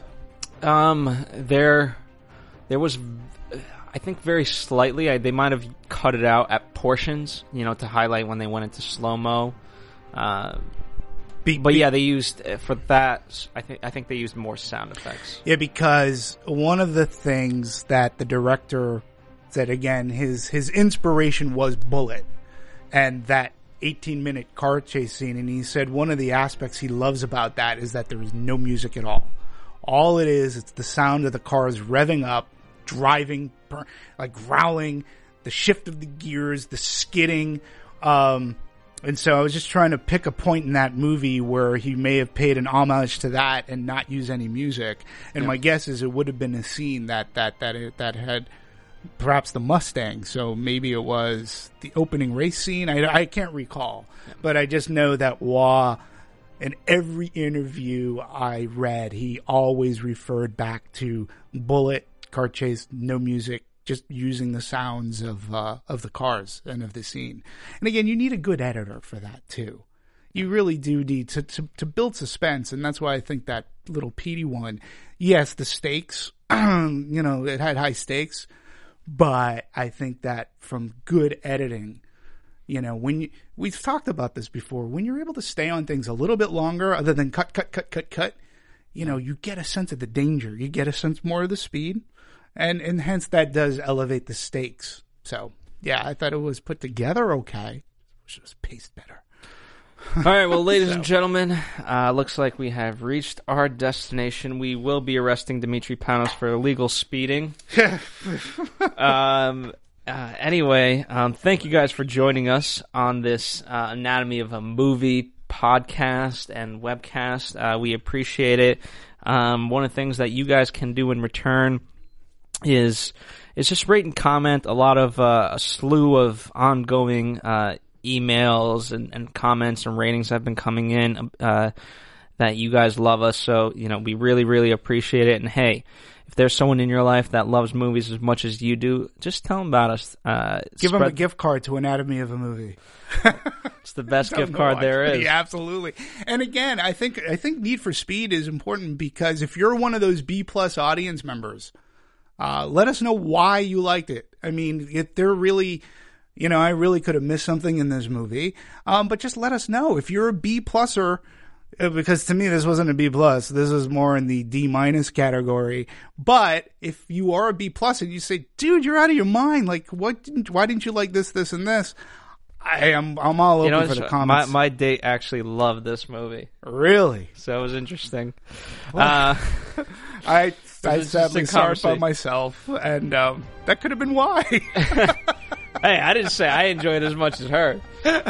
Um, there, there was, I think, very slightly. I, they might have cut it out at portions, you know, to highlight when they went into slow-mo. Uh Be, but be, yeah, they used for that. I think I think they used more sound effects. Yeah, because one of the things that the director said, again, his his inspiration was Bullitt, and that eighteen minute car chase scene. And he said one of the aspects he loves about that is that there is no music at all. All it is, it's the sound of the cars revving up, driving, like growling, the shift of the gears, the skidding. Um, And so I was just trying to pick a point in that movie where he may have paid an homage to that and not use any music. And yeah. My guess is it would have been a scene that, that, that, it, that had perhaps the Mustang. So maybe it was the opening race scene. I, I can't recall, yeah. But I just know that Waugh, in every interview I read, he always referred back to Bullitt car chase, no music, just using the sounds of uh, of the cars and of the scene. And again, you need a good editor for that too. You really do need to, to, to build suspense, and that's why I think that little Petey one, yes, the stakes, you know, it had high stakes, but I think that from good editing, you know, when you, we've talked about this before, when you're able to stay on things a little bit longer, other than cut, cut, cut, cut, cut, you know, you get a sense of the danger, you get a sense more of the speed, and, and hence that does elevate the stakes. So, yeah, I thought it was put together okay. It was paced better. All right, well, ladies So. and gentlemen, uh, looks like we have reached our destination. We will be arresting Dimitri Panos for illegal speeding. um, uh, anyway, um, thank you guys for joining us on this uh, Anatomy of a Movie podcast and webcast. Uh, we appreciate it. Um, one of the things that you guys can do in return is is just rate and comment. A lot of uh, a slew of ongoing uh emails and, and comments and ratings have been coming in uh, that you guys love us. So, you know, we really, really appreciate it. And hey, if there's someone in your life that loves movies as much as you do, just tell them about us. Uh, Give spread, them a gift card to Anatomy of a Movie. It's the best gift No, card I- there is. Yeah, absolutely. And again, I think I think Need for Speed is important because if you're one of those B plus audience members, uh, let us know why you liked it. I mean, if they're really, you know, I really could have missed something in this movie. Um, but just let us know if you're a B pluser, uh, because to me this wasn't a B plus. This is more in the D minus category. But if you are a B plus and you say, "Dude, you're out of your mind! Like, what? Didn't, why didn't you like this, this, and this?" I am. I'm all open You know, for the my, comments. my date actually loved this movie, Really? so it was interesting. Uh, I I an sadly interesting saw it by conversation. myself, and um, that could have been why. Hey, I didn't say I enjoyed it as much as her.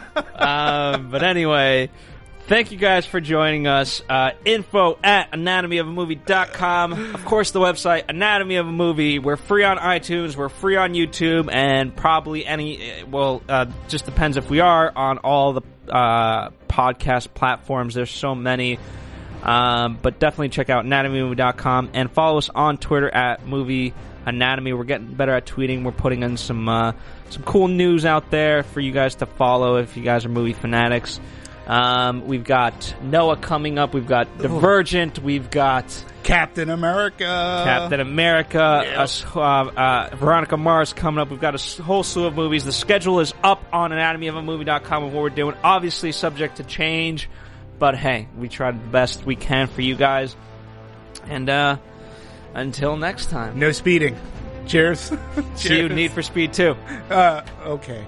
Um, but anyway, thank you guys for joining us. Uh, info at anatomy of a movie dot com. Of course, the website, Anatomy of a Movie. We're free on iTunes. We're free on YouTube. And probably any, well, uh, just depends if we are on all the uh, podcast platforms. There's so many. Um, but definitely check out anatomy of a movie dot com and follow us on Twitter at Movie Anatomy. We're getting better at tweeting. We're putting in some uh, some cool news out there for you guys to follow if you guys are movie fanatics. Um, we've got Noah coming up. We've got Divergent. We've got Captain America. Captain America. Yep. Uh, s- uh, uh, Veronica Mars coming up. We've got a s- whole slew of movies. The schedule is up on anatomy of a movie dot com of what we're doing. Obviously subject to change. But hey, we tried the best we can for you guys. And uh, until next time. No speeding. Cheers. See you, Need for Speed two. Uh, okay.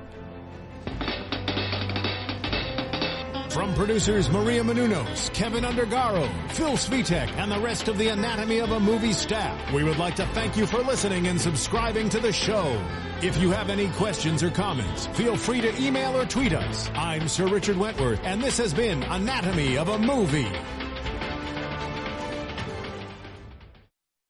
From producers Maria Menounos, Kevin Undergaro, Phil Svitek, and the rest of the Anatomy of a Movie staff, we would like to thank you for listening and subscribing to the show. If you have any questions or comments, feel free to email or tweet us. I'm Sir Richard Wentworth, and this has been Anatomy of a Movie.